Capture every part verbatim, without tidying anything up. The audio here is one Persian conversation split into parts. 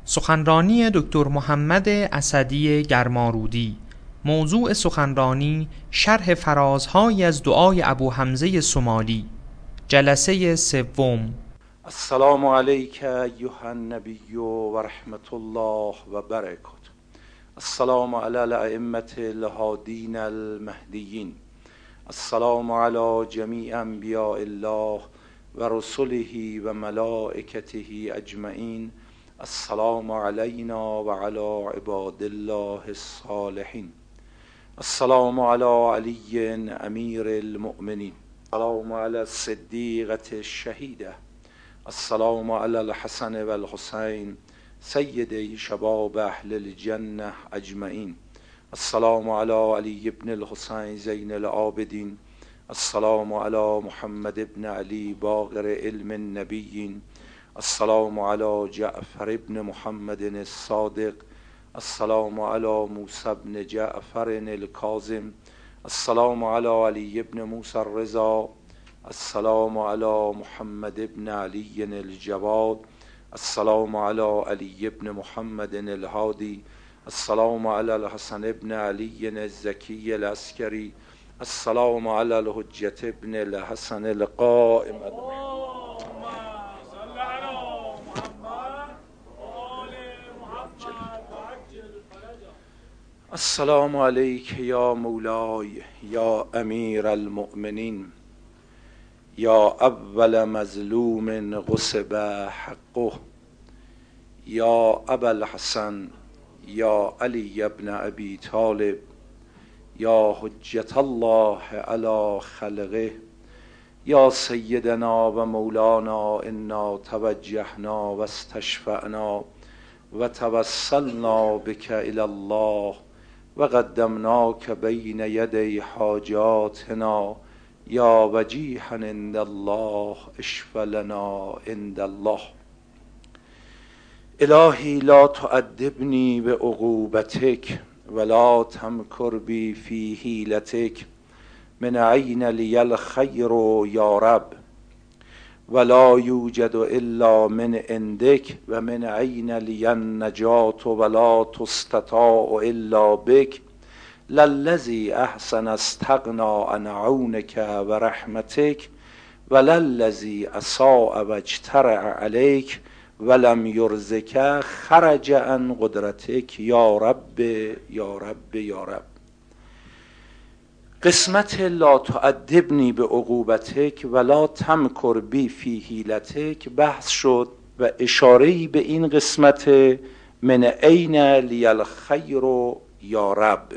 سخنرانی دکتر محمد اسدی گرمارودی. موضوع سخنرانی شرح فرازهایی از دعای ابو حمزه سمالی. جلسه سوم. السلام علیک ایها النبی و رحمت الله و برکاته. السلام علی الائمة الهادین المهدیین. السلام علی جمیع انبیاء الله و رسله و ملائکته اجمعین. السلام علینا و علی عباد الله الصالحین. السلام علی علی امیر المؤمنین. السلام علی الصدیقة الشهیده. السلام علی الحسن و الحسین سیدی شباب اهل الجنه اجمعین. السلام علی علی ابن الحسین زین العابدین. السلام علی محمد ابن علی باقر علم النبیین. السلام علی جعفر ابن محمد الصادق. السلام علی موسی ابن جعفر الکاظم. السلام علی علی ابن موسی الرضا. السلام علی محمد ابن علی الجواد. السلام علی علی ابن محمد الهادی. السلام علی الحسن ابن علی الزکی العسکری. السلام علی الحجة ابن الحسن القائم. السلام علیک یا مولای یا امیر المؤمنین، یا اول مظلوم غصب حقه، یا ابا الحسن یا علی ابن ابی طالب، یا حجة الله علی خلقه، یا سیدنا و مولانا انا توجهنا و استشفعنا و توسلنا بک الی الله و قدمناک بین یدی حاجاتنا، یا وجیها عند الله اشفع لنا عند الله. الهی لا تعذبنی بعقوبتک ولا تمکر بی فی حیلتک. من عین لی الخیر یا رب ولا یوجد الا من عندک، و من عین لی النجات ولا تستطاع الا بک. للذی احسن استغنا عن عونک و رحمتک، وللذی اساء و اجترأ علیک ولم یرزق خرج عن قدرتک. یا رب یا رب یا رب. قسمت لا تعذبنی بعقوبتک ولا تمکر بی فی حیلتک بحث شد و اشاره‌ای به این قسمت من عین لی الخیر یا رب.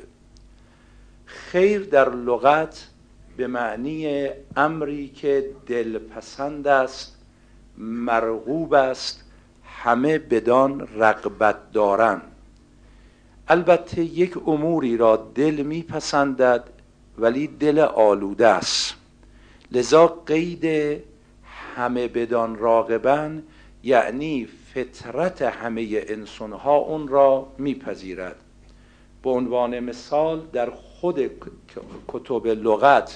خیر در لغت به معنی امری که دلپسند است، مرغوب است، همه بدان رغبت دارند. البته یک اموری را دل میپسندد ولی دل آلوده است، لذا قید همه بدان راغبن یعنی فطرت همه انسانها اون را میپذیرد. به عنوان مثال در خود کتب لغت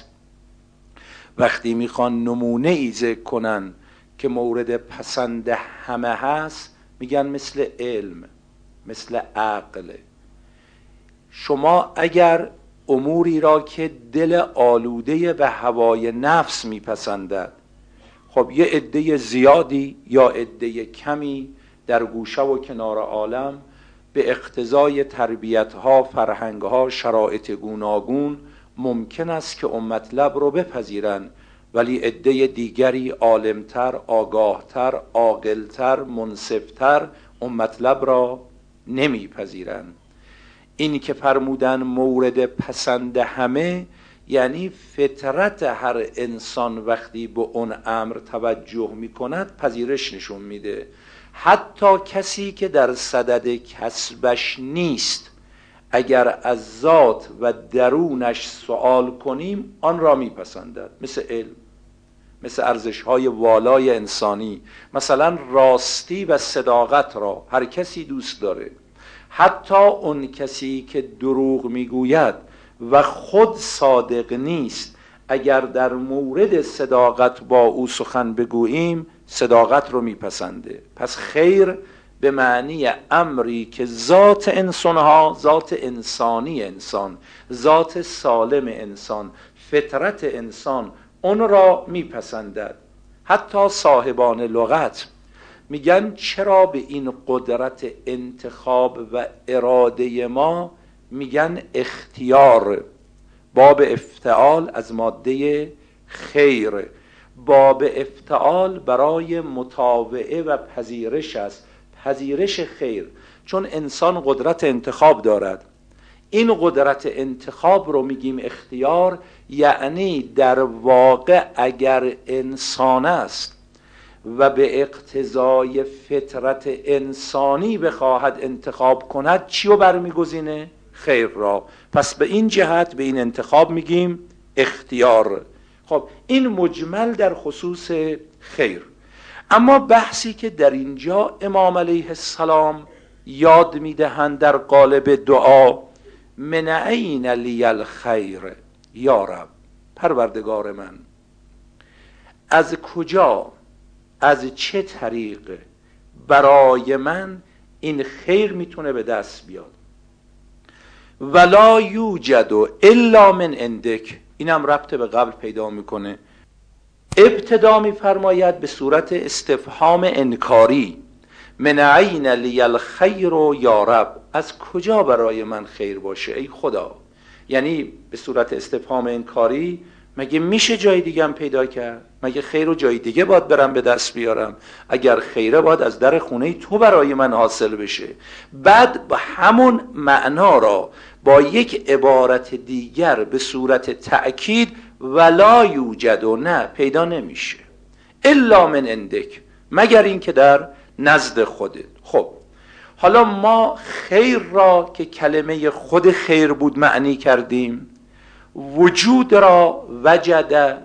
وقتی میخوان نمونه ای ذکر کنن که مورد پسند همه هست میگن مثل علم، مثل عقل. شما اگر اموری را که دل آلوده به هوای نفس میپسندد، خب یه عده زیادی یا عده کمی در گوشه و کنار عالم به اقتضای تربیت ها، فرهنگ ها، شرایط گوناگون ممکن است که اون مطلب رو بپذیرن، ولی عده دیگری عالمتر، آگاهتر، عاقلتر، منصفتر اون مطلب را نمیپذیرن. این که فرمودن مورد پسند همه یعنی فطرت هر انسان وقتی به اون امر توجه می کند پذیرش نشون میده. حتی کسی که در صدد کسبش نیست، اگر از ذات و درونش سوال کنیم آن را میپسندد. مثل علم، مثل ارزش‌های والای انسانی، مثلا راستی و صداقت را هر کسی دوست داره. حتی اون کسی که دروغ میگوید و خود صادق نیست، اگر در مورد صداقت با او سخن بگوییم صداقت رو میپسنده. پس خیر به به معنی امری که ذات انسانها، ذات انسانی انسان، ذات سالم انسان، فطرت انسان اون را میپسندد. حتی صاحبان لغت میگن چرا به این قدرت انتخاب و اراده ما میگن اختیار. باب افتعال از ماده خیر، باب افتعال برای مطاوعه و پذیرش است، پذیرش خیر، چون انسان قدرت انتخاب دارد. این قدرت انتخاب رو میگیم اختیار، یعنی در واقع اگر انسان است و به اقتضای فطرت انسانی بخواهد انتخاب کند، چی رو برمیگزینه؟ خیر را. پس به این جهت به این انتخاب میگیم اختیار. خب این مجمل در خصوص خیر. اما بحثی که در اینجا امام علیه السلام یاد میدهند در قالب دعا، من این لی الخیر یا رب، پروردگار من از کجا، از چه طریق برای من این خیر میتونه به دست بیاد؟ ولا یوجد الا من عندک، اینم ربط به قبل پیدا میکنه. ابتدا میفرماید به صورت استفهام انکاری، من عین لی الخیر یا رب، از کجا برای من خیر باشه ای خدا. یعنی به صورت استفهام انکاری، مگه میشه جای دیگه هم پیدا کرد؟ مگه خیر رو جای دیگه باید برم به دست بیارم؟ اگر خیره باید از در خونه تو برای من حاصل بشه. بعد با همون معنا را با یک عبارت دیگر به صورت تأکید، ولا یوجد، و نه پیدا نمیشه، الا من عندک، مگر این که در نزد خودت. خب حالا ما خیر را که کلمه خود خیر بود معنی کردیم، وجود را وجد،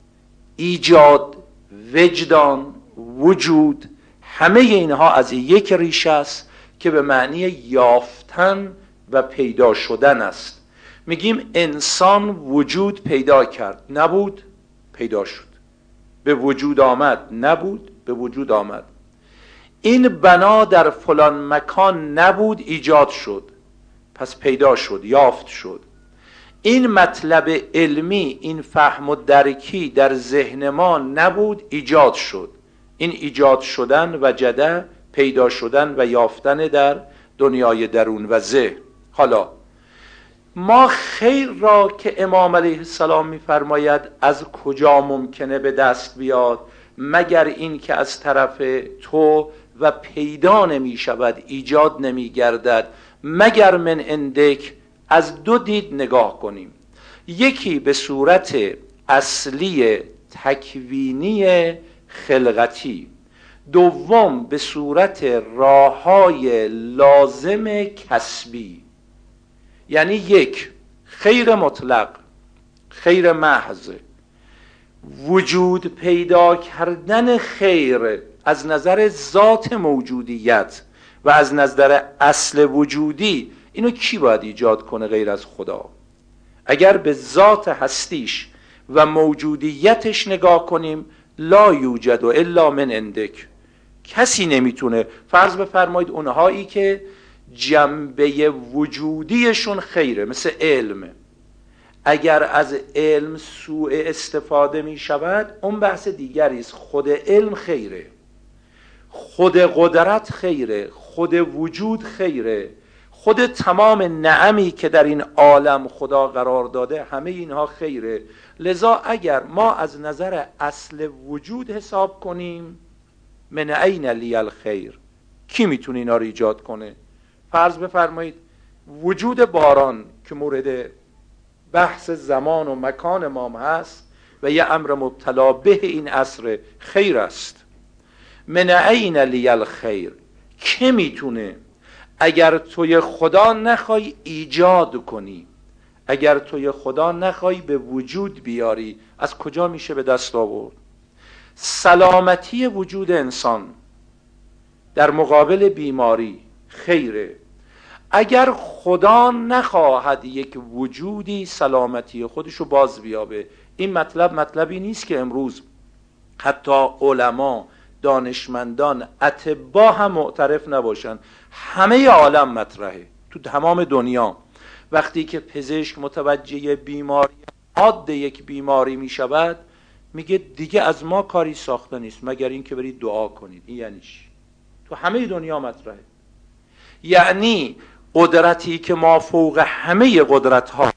ایجاد، وجدان، وجود، همه اینها از یک ریشه است که به معنی یافتن و پیدا شدن است. میگیم انسان وجود پیدا کرد، نبود پیدا شد، به وجود آمد، نبود به وجود آمد. این بنا در فلان مکان نبود، ایجاد شد، پس پیدا شد، یافت شد. این مطلب علمی، این فهم و درکی در ذهن ما نبود، ایجاد شد. این ایجاد شدن وجده، پیدا شدن و یافتن در دنیای درون و ذهن. حالا ما خیر را که امام علیه السلام میفرماید از کجا ممکنه به دست بیاد مگر این که از طرف تو و پیدا نمی شود، ایجاد نمی گردد، مگر من عندک، از دو دید نگاه کنیم. یکی به صورت اصلی تکوینی خلقتی، دوم به صورت راههای لازم کسبی. یعنی یک، خیر مطلق، خیر محض، وجود پیدا کردن خیر از نظر ذات موجودیت و از نظر اصل وجودی، اینو کی باید ایجاد کنه غیر از خدا؟ اگر به ذات هستیش و موجودیتش نگاه کنیم، لا یوجد الا من عندک، کسی نمیتونه. فرض بفرمایید اونهایی که جنبه وجودیشون خیره، مثل علم، اگر از علم سوء استفاده می شود اون بحث دیگری است. خود علم خیره، خود قدرت خیره، خود وجود خیره، خود تمام نعمی که در این عالم خدا قرار داده، همه اینها خیره. لذا اگر ما از نظر اصل وجود حساب کنیم، من این لی الخیر، کی میتونه اینا رو ایجاد کنه؟ فرض بفرمایید وجود باران که مورد بحث زمان و مکان ما هست و یه امر مبتلا به این عصر خیر است. من این لی الخیر، که میتونه؟ اگر توی خدا نخوای ایجاد کنی، اگر توی خدا نخوای به وجود بیاری، از کجا میشه به دست آورد؟ سلامتی وجود انسان در مقابل بیماری خیره. اگر خدا نخواهد یک وجودی سلامتی خودشو باز بیابه، این مطلب مطلبی نیست که امروز حتی علما دانشمندان، اطباء هم معترف نباشن، همه عالم مطرحه تو تمام دنیا. وقتی که پزشک متوجه بیماری حاد یک بیماری می شود، میگه دیگه از ما کاری ساخته نیست مگر این که برید دعا کنید. این یعنی چی؟ تو همه دنیا مطرحه. یعنی قدرتی که ما فوق همه قدرت ها،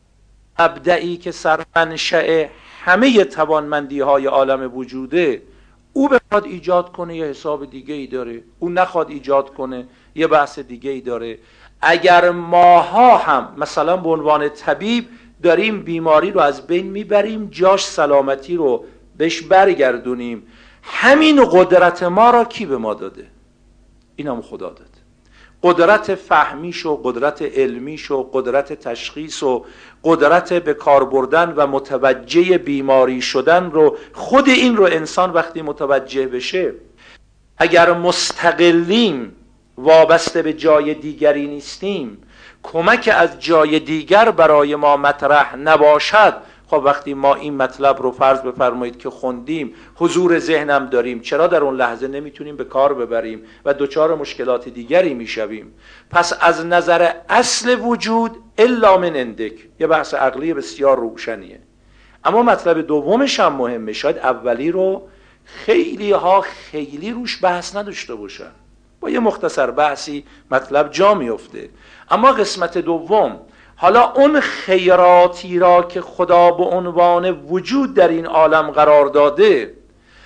مبدئی که سرمنشأ همه توانمندی های عالم وجوده، او بخواد ایجاد کنه یه حساب دیگه ای داره، او نخواد ایجاد کنه یه بحث دیگه ای داره. اگر ماها هم مثلا به عنوان طبیب داریم بیماری رو از بین میبریم، جاش سلامتی رو بهش برگردونیم، همین قدرت ما را کی به ما داده؟ این هم خدا داده. قدرت فهمیش و قدرت علمیش و قدرت تشخیص و قدرت به کار بردن و متوجه بیماری شدن رو، خود این رو انسان وقتی متوجه بشه، اگر مستقلیم، وابسته به جای دیگری نیستیم، کمک از جای دیگر برای ما مطرح نباشد، خب وقتی ما این مطلب رو فرض بفرمایید که خوندیم، حضور ذهنم داریم، چرا در اون لحظه نمیتونیم به کار ببریم و دچار مشکلات دیگری میشویم؟ پس از نظر اصل وجود الا من عندک، یه بحث عقلی بسیار روشنیه. اما مطلب دومش هم مهمه، شاید اولی رو خیلی ها خیلی روش بحث نداشته باشن، با یه مختصر بحثی مطلب جا میفته. اما قسمت دوم، حالا اون خیراتی را که خدا به عنوان وجود در این عالم قرار داده،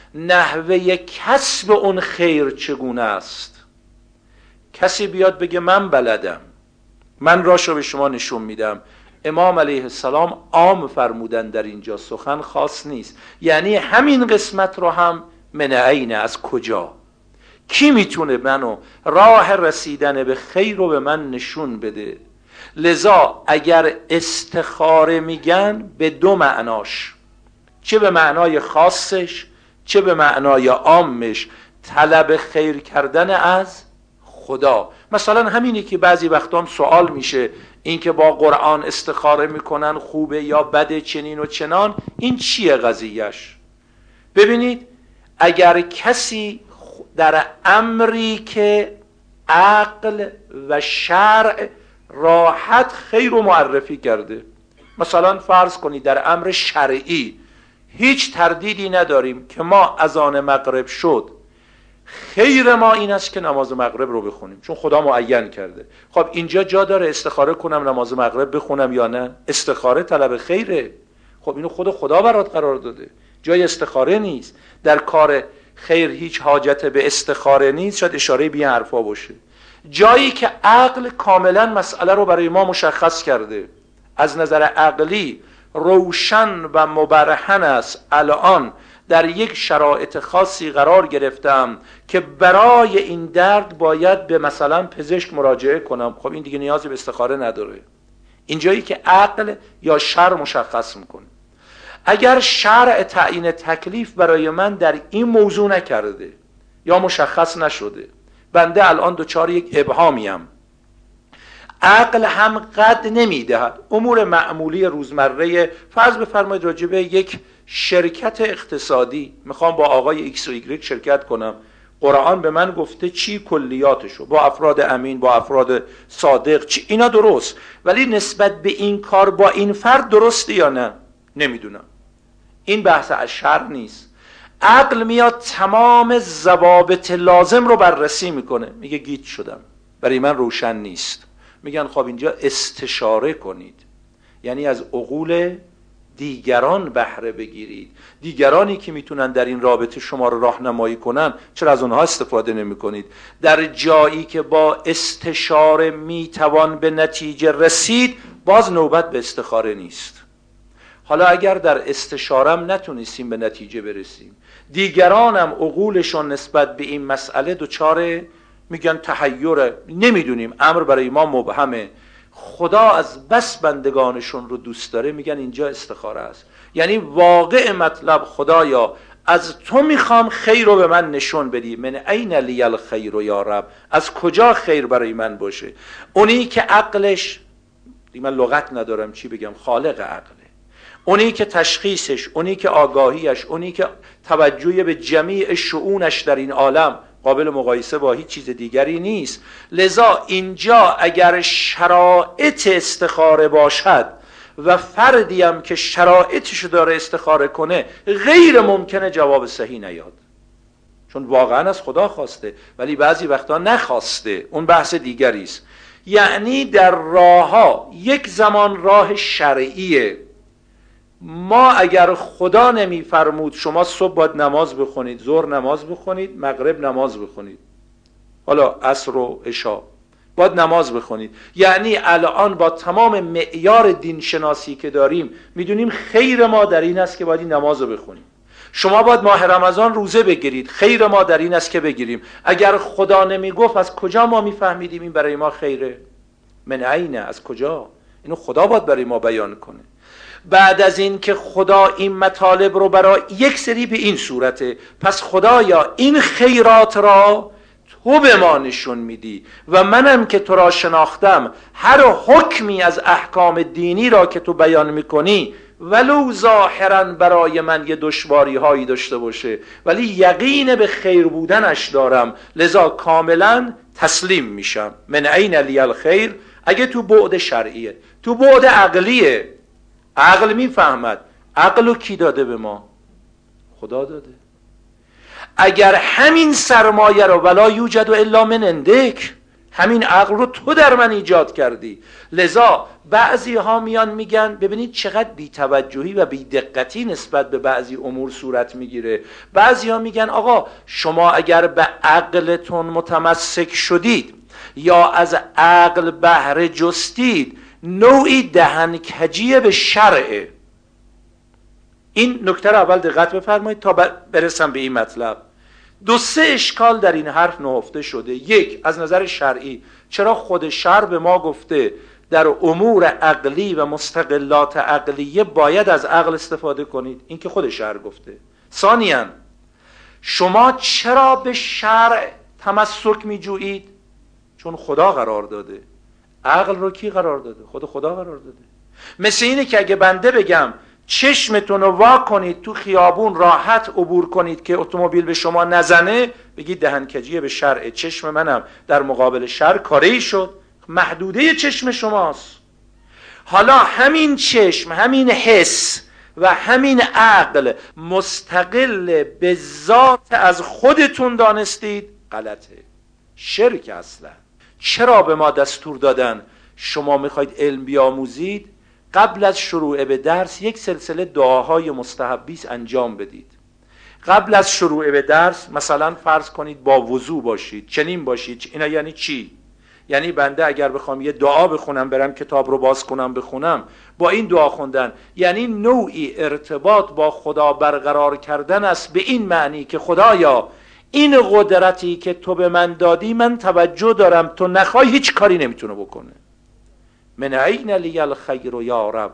نحوه کسب اون خیر چگونه است؟ کسی بیاد بگه من بلدم، من راشو به شما نشون میدم. امام علیه السلام عام فرمودن در اینجا، سخن خاص نیست. یعنی همین قسمت رو هم من عین، از کجا؟ کی میتونه منو راه رسیدن به خیر رو به من نشون بده؟ لذا اگر استخاره میگن به دو معناش، چه به معنای خاصش چه به معنای عامش، طلب خیر کردن از خدا. مثلا همینی که بعضی وقتا هم سوال میشه، این که با قرآن استخاره میکنن خوبه یا بده، چنین و چنان، این چیه قضیهش؟ ببینید، اگر کسی در امری که عقل و شرع راحت خیر رو معرفی کرده، مثلا فرض کنید در امر شرعی هیچ تردیدی نداریم که ما اذان مغرب شد، خیر ما این است که نماز مغرب رو بخونیم چون خدا معین کرده. خب اینجا جا داره استخاره کنم نماز مغرب بخونم یا نه؟ استخاره طلب خیره. خب اینو خود خدا برات قرار داده، جای استخاره نیست. در کار خیر هیچ حاجت به استخاره نیست. شاید اشاره به این حرفا باشه. جایی که عقل کاملا مسئله رو برای ما مشخص کرده، از نظر عقلی روشن و مبرهن است، الان در یک شرایط خاصی قرار گرفتم که برای این درد باید به مثلا پزشک مراجعه کنم، خب این دیگه نیازی به استخاره نداره. اینجایی که عقل یا شرع مشخص میکنه. اگر شرع تعیین تکلیف برای من در این موضوع نکرده یا مشخص نشده، بنده الان دوچار یک ابهامیم، عقل هم قد نمیدهد. امور معمولی روزمره، فرض بفرمایید راجبه یک شرکت اقتصادی میخوام با آقای ایکس و ایگرگ شرکت کنم، قرآن به من گفته چی کلیاتشو، با افراد امین، با افراد صادق، چی اینا درست، ولی نسبت به این کار با این فرد درسته یا نه نمیدونم. این بحث از شرع نیست. عقل میاد تمام ضوابط لازم رو بررسی میکنه، میگه گیج شدم، برای من روشن نیست. میگن خب اینجا استشاره کنید، یعنی از عقول دیگران بهره بگیرید. دیگرانی که میتونن در این رابطه شما رو راهنمایی کنن، چرا از اونها استفاده نمی کنید؟ در جایی که با استشاره میتوان به نتیجه رسید، باز نوبت به استخاره نیست. حالا اگر در استشارم نتونستیم به نتیجه برسیم، دیگرانم عقولشون نسبت به این مسئله دچار میگن تحیره، نمیدونیم، امر برای ما مبهمه، خدا از بس بندگانشون رو دوست داره، میگن اینجا استخاره است. یعنی واقع مطلب، خدایا از تو میخوام خیر رو به من نشون بدی، من این لی الخیر یا رب، از کجا خیر برای من باشه؟ اونی که عقلش، من لغت ندارم چی بگم، خالق عقله، اونی که تشخیصش، اونی که آگاهیش، اونی که توجه به جمیع شؤونش در این عالم قابل مقایسه با هیچ چیز دیگری نیست. لذا اینجا اگر شرایط استخاره باشد و فردی هم که شرایطش داره استخاره کنه، غیر ممکنه جواب صحیح نیاد، چون واقعا از خدا خواسته ولی بعضی وقتا نخواسته، اون بحث دیگری است. یعنی در راه ها یک زمان راه شرعیه، ما اگر خدا نمیفرمود شما صبح باید نماز بخونید، ظهر نماز بخونید، مغرب نماز بخونید، حالا عصر و عشا باید نماز بخونید، یعنی الان با تمام معیار دین شناسی که داریم میدونیم خیر ما در این است که باید این نماز رو بخونیم. شما باید ماه رمضان روزه بگیرید، خیر ما در این است که بگیریم. اگر خدا نمیگفت از کجا ما میفهمیدیم این برای ما خیره؟ من عینه، از کجا؟ اینو خدا باید برای ما بیان کنه. بعد از این که خدا این مطالب رو برای یک سری به این صورته، پس خدایا این خیرات را تو به ما نشون میدی و منم که تو را شناختم، هر حکمی از احکام دینی را که تو بیان میکنی ولو ظاهرا برای من یه دشواری هایی داشته باشه ولی یقین به خیر بودنش دارم، لذا کاملا تسلیم میشم. من عین لی الخیر. اگه تو بعد شرعیه، تو بعد عقلیه، عقل میفهمد. عقل رو کی داده به ما؟ خدا داده. اگر همین سرمایه رو ولا یوجد الا من عندک، همین عقل رو تو در من ایجاد کردی. لذا بعضی ها میان میگن ببینید چقدر بی‌توجهی و بی‌دقتی نسبت به بعضی امور صورت میگیره. بعضی ها میگن آقا شما اگر به عقلتون متمسک شدید یا از عقل بهره جستید، نوعی دهنکجی به شرعه. این نکته رو اول دقت بفرمایید تا برسم به این مطلب. دو سه اشکال در این حرف نهفته شده. یک، از نظر شرعی چرا خود شرع به ما گفته در امور عقلی و مستقلات عقلیه باید از عقل استفاده کنید؟ این که خود شرع گفته. ثانیاً شما چرا به شرع تمسک می جویید؟ چون خدا قرار داده. عقل رو کی قرار داده؟ خود خدا قرار داده. مثل اینه که اگه بنده بگم چشمتون رو وا کنید تو خیابون راحت عبور کنید که اتومبیل به شما نزنه، بگید دهنکجی به شرع. چشم منم در مقابل شرع کاری شد، محدوده چشم شماست. حالا همین چشم، همین حس و همین عقل مستقل به ذات از خودتون دانستید، غلطه، شرک اصلا. چرا به ما دستور دادن شما میخواید علم بیاموزید قبل از شروع به درس یک سلسله دعاهای مستحبی انجام بدید؟ قبل از شروع به درس مثلا فرض کنید با وضو باشید، چنین باشید. اینا یعنی چی؟ یعنی بنده اگر بخوام یه دعا بخونم، برم کتاب رو باز کنم بخونم، با این دعا خوندن یعنی نوعی ارتباط با خدا برقرار کردن است، به این معنی که خدایا این قدرتی که تو به من دادی من توجه دارم، تو نخوای هیچ کاری نمیتونه بکنه. من عین لی الخیر یا رب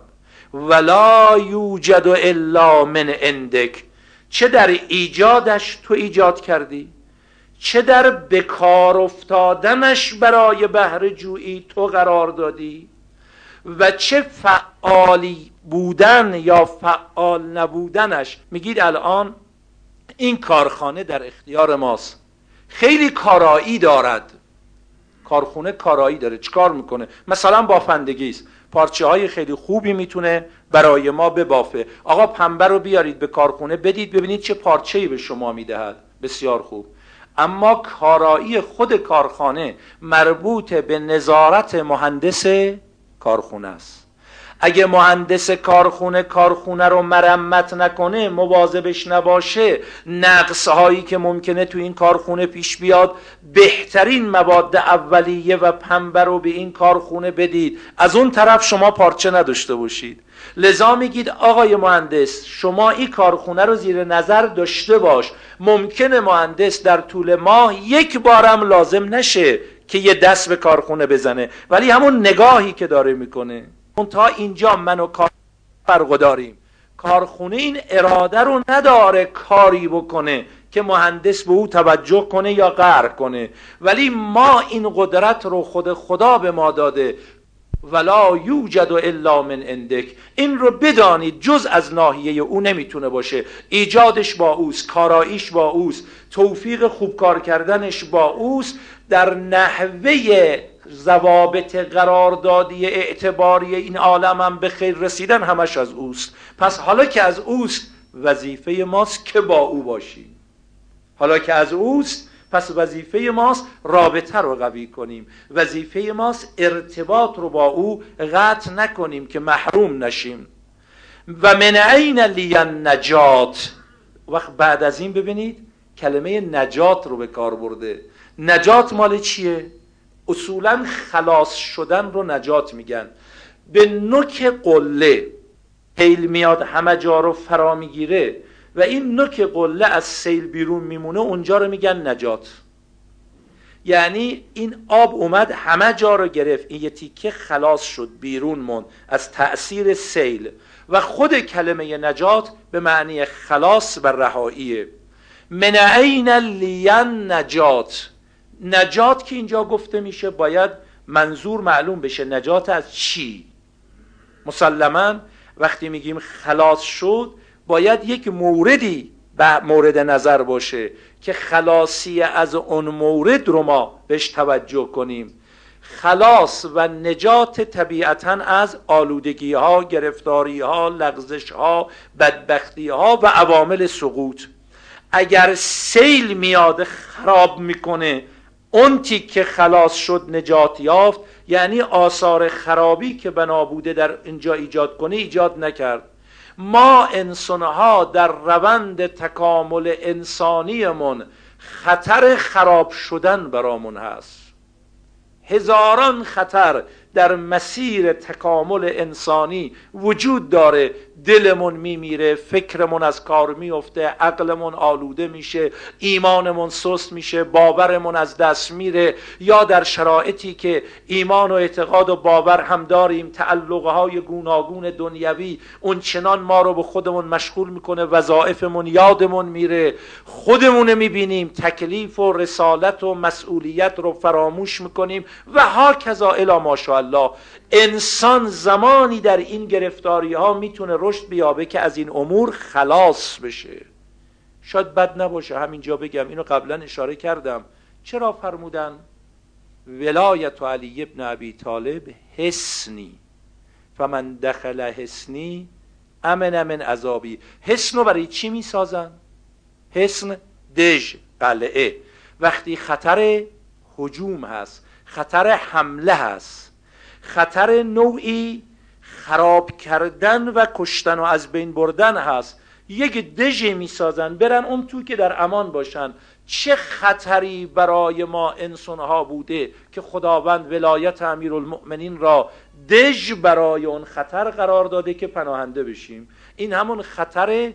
ولا یوجد الا من عندک. چه در ایجادش تو ایجاد کردی، چه در بکار افتادنش برای بهره جویی تو قرار دادی، و چه فعالی بودن یا فعال نبودنش. میگید الان این کارخانه در اختیار ماست، خیلی کارایی دارد، کارخونه کارایی داره، چیکار میکنه؟ مثلا بافندگی است، پارچه های خیلی خوبی میتونه برای ما ببافه. آقا پنبه رو بیارید به کارخونه بدید ببینید چه پارچه‌ای به شما میدهد، بسیار خوب. اما کارایی خود کارخانه مربوط به نظارت مهندس کارخونه است. اگه مهندس کارخونه کارخونه رو مرمت نکنه، مواظبش نباشه، نقص هایی که ممکنه تو این کارخونه پیش بیاد، بهترین مواد اولیه و پنبه رو به این کارخونه بدید، از اون طرف شما پارچه نداشته باشید. لذا میگید آقای مهندس شما این کارخونه رو زیر نظر داشته باش. ممکنه مهندس در طول ماه یک بارم لازم نشه که یه دست به کارخونه بزنه، ولی همون نگاهی که داره میکنه. تا اینجا من و کار فرق داریم. کارخونه این اراده رو نداره کاری بکنه که مهندس به او توجه کنه یا قهر کنه، ولی ما این قدرت رو خود خدا به ما داده. ولا یوجد الا من عندک. این رو بدانید جز از ناحیه او نمیتونه باشه. ایجادش با اوست، کاراییش با اوست، توفیق خوب کار کردنش با اوست. در نحوه ضوابط قراردادی اعتباری این عالم هم به خیر رسیدن همش از اوست. پس حالا که از اوست وظیفه ماست که با او باشیم. حالا که از اوست پس وظیفه ماست رابطه رو قوی کنیم، وظیفه ماست ارتباط رو با او قطع نکنیم که محروم نشیم. و من عین لی النجات. وقت بعد از این ببینید کلمه نجات رو به کار برده. نجات مال چیه؟ اصولا خلاص شدن رو نجات میگن. به نوک قله سیل میاد همه جا رو فرا میگیره و این نوک قله از سیل بیرون میمونه، اونجا رو میگن نجات. یعنی این آب اومد همه جا رو گرفت، این یه تیکه خلاص شد بیرون موند از تأثیر سیل. و خود کلمه نجات به معنی خلاص و رهاییه. من عین لی النجات. نجات که اینجا گفته میشه باید منظور معلوم بشه. نجات از چی؟ مسلماً وقتی میگیم خلاص شد باید یک موردی به مورد نظر باشه که خلاصی از اون مورد رو ما بهش توجه کنیم. خلاص و نجات طبیعتاً از آلودگی ها، گرفتاری ها، لغزش ها، بدبختی ها و عوامل سقوط. اگر سیل میاد خراب میکنه اون تیکه خلاص شد نجات یافت، یعنی آثار خرابی که بنا بوده در اینجا ایجاد کنه ایجاد نکرد. ما انسانها در روند تکامل انسانیمون خطر خراب شدن برامون هست. هزاران خطر در مسیر تکامل انسانی وجود داره. دلمون میمیره، فکرمون از کار میفته، عقلمون آلوده میشه، ایمانمون سست میشه، باورمون از دست میره، یا در شرایطی که ایمان و اعتقاد و باور هم داریم تعلقهای گوناگون دنیوی اون چنان ما رو به خودمون مشغول میکنه، وظایفمون یادمون میره، خودمون میبینیم تکلیف و رسالت و مسئولیت رو فراموش میکنیم و ها کذا الی ماشاءالله. انسان زمانی در این گرفتاری ها میتونه رشد بیابه که از این امور خلاص بشه. شاید بد نباشه همینجا بگم، اینو قبلا اشاره کردم. چرا فرمودن ولایت علی ابن ابی طالب حصنی فمن دخل حصنی امن من عذابی؟ حصنو برای چی میسازن؟ حصن دژ، قلعه. وقتی خطر هجوم هست، خطر حمله هست، خطر نوعی خراب کردن و کشتن و از بین بردن هست، یک دژی میسازن برن اون تو که در امان باشن. چه خطری برای ما انسانها بوده که خداوند ولایت امیرالمؤمنین را دژ برای اون خطر قرار داده که پناهنده بشیم. این همون خطر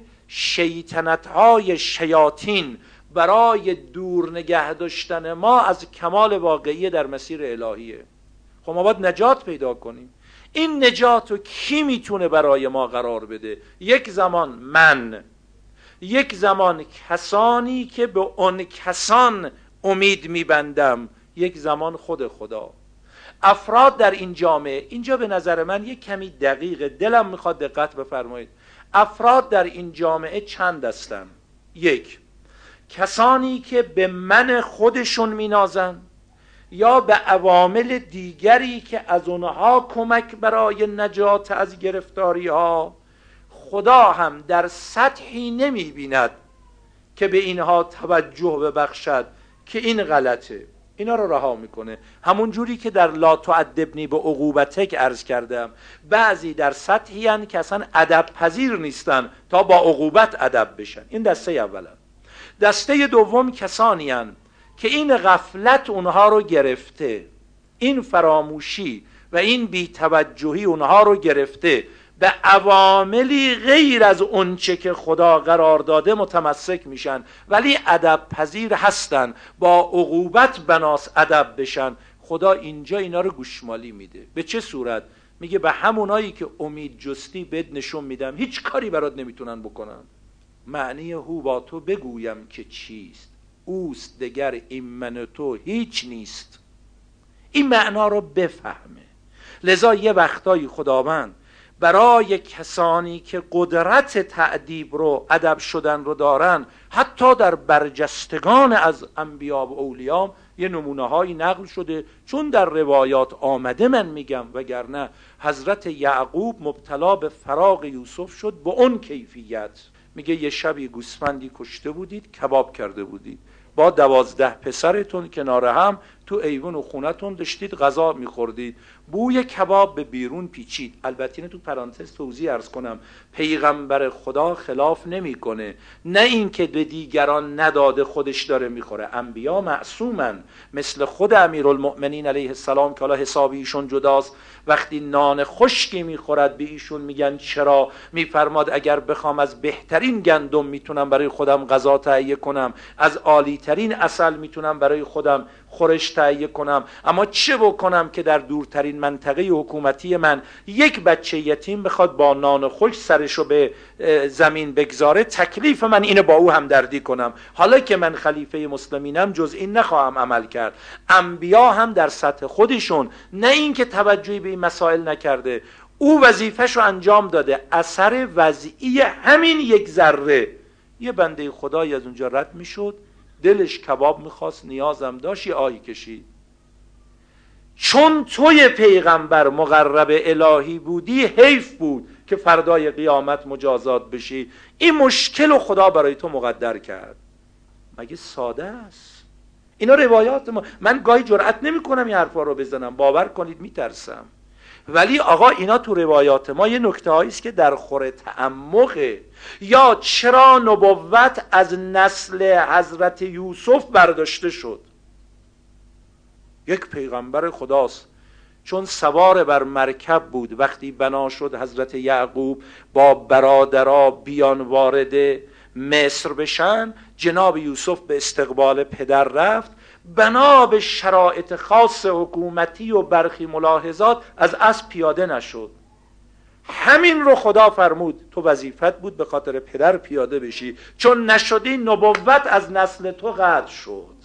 شیطنت‌های شیاطین برای دور نگه داشتن ما از کمال واقعی در مسیر الهیه. خب ما باید نجات پیدا کنیم. این نجات رو کی میتونه برای ما قرار بده؟ یک زمان من، یک زمان کسانی که به اون کسان امید میبندم، یک زمان خود خدا. افراد در این جامعه، اینجا به نظر من یک کمی دقیقه، دلم میخواد دقت بفرمایید. افراد در این جامعه چند هستن؟ یک، کسانی که به من خودشون مینازن یا به عوامل دیگری که از اونها کمک برای نجات از گرفتاری ها. خدا هم در سطحی نمی بیند که به اینها توجه ببخشد که این غلطه، اینا رو رها میکنه. همون جوری که در لا تعذبنی به عقوبتک عرض کردم، بعضی در سطحی هن که اصلا ادب پذیر نیستن تا با عقوبت ادب بشن. این دسته اولا. دسته دوم کسانی هن که این غفلت اونها رو گرفته، این فراموشی و این بی‌توجهی اونها رو گرفته، به عواملی غیر از اونچه که خدا قرار داده متمسک میشن، ولی ادب پذیر هستن، با عقوبت بناس ادب بشن. خدا اینجا اینا رو گوشمالی میده. به چه صورت؟ میگه به همونایی که امید جستی بد نشون میدم، هیچ کاری برات نمیتونن بکنن. معنی هو با تو بگویم که چیست، اوست دگر این من تو هیچ نیست. این معنا رو بفهمه. لذا یه وقتایی خداوند برای کسانی که قدرت تأدیب رو، ادب شدن رو دارن، حتی در برجستگان از انبیا و اولیا یه نمونه هایی نقل شده، چون در روایات آمده من میگم، وگرنه حضرت یعقوب مبتلا به فراق یوسف شد به اون کیفیت. میگه یه شبی گوسفندی کشته بودید، کباب کرده بودید، با دوازده پسرتون کنار هم تو ایوان و خونتون داشتید غذا میخوردید، بوی کباب به بیرون پیچید. البته اینو تو پرانتز توضیح عرض کنم، پیغمبر خدا خلاف نمیکنه، نه اینکه به دیگران نداده خودش داره میخوره. انبیا معصومن، مثل خود امیرالمؤمنین علیه السلام که حالا حساب ایشون جداست، وقتی نان خشکی میخورد به ایشون میگن چرا؟ میفرماد اگر بخوام از بهترین گندم میتونم برای خودم غذا تهیه کنم، از عالی ترین عسل میتونم برای خودم خورش تهیه کنم، اما چه بکنم که در دورترین منطقه حکومتی من یک بچه یتیم بخواد با نان خوش سرشو به زمین بگذاره؟ تکلیف من اینه با او همدردی کنم. حالا که من خلیفه مسلمینم جز این نخواهم عمل کرد. انبیا هم در سطح خودشون، نه اینکه توجهی به این مسائل نکرده، او وظیفه‌شو انجام داده، اثر وضعی همین یک ذره. یه بنده خدایی از اونجا رد میشد، دلش کباب میخواست، نیازم داشت، یه آهی کشید. چون توی پیغمبر مقرب الهی بودی، حیف بود که فردای قیامت مجازات بشی. این مشکل رو خدا برای تو مقدر کرد. مگه ساده است؟ اینا روایات ما. من گاهی جرئت نمی کنم این حرفا رو بزنم، باور کنید میترسم، ولی آقا اینا تو روایات ما یه نکته هایی است که در خور تعمقه. یا چرا نبوت از نسل حضرت یوسف برداشته شد؟ یک پیغمبر خداست، چون سوار بر مرکب بود، وقتی بنا شد حضرت یعقوب با برادرها بیان وارد مصر بشن، جناب یوسف به استقبال پدر رفت، بنا به شرایط خاص حکومتی و برخی ملاحظات از اسب پیاده نشد. همین رو خدا فرمود تو وظیفت بود به خاطر پدر پیاده بشی، چون نشدی نبوت از نسل تو قطع شد.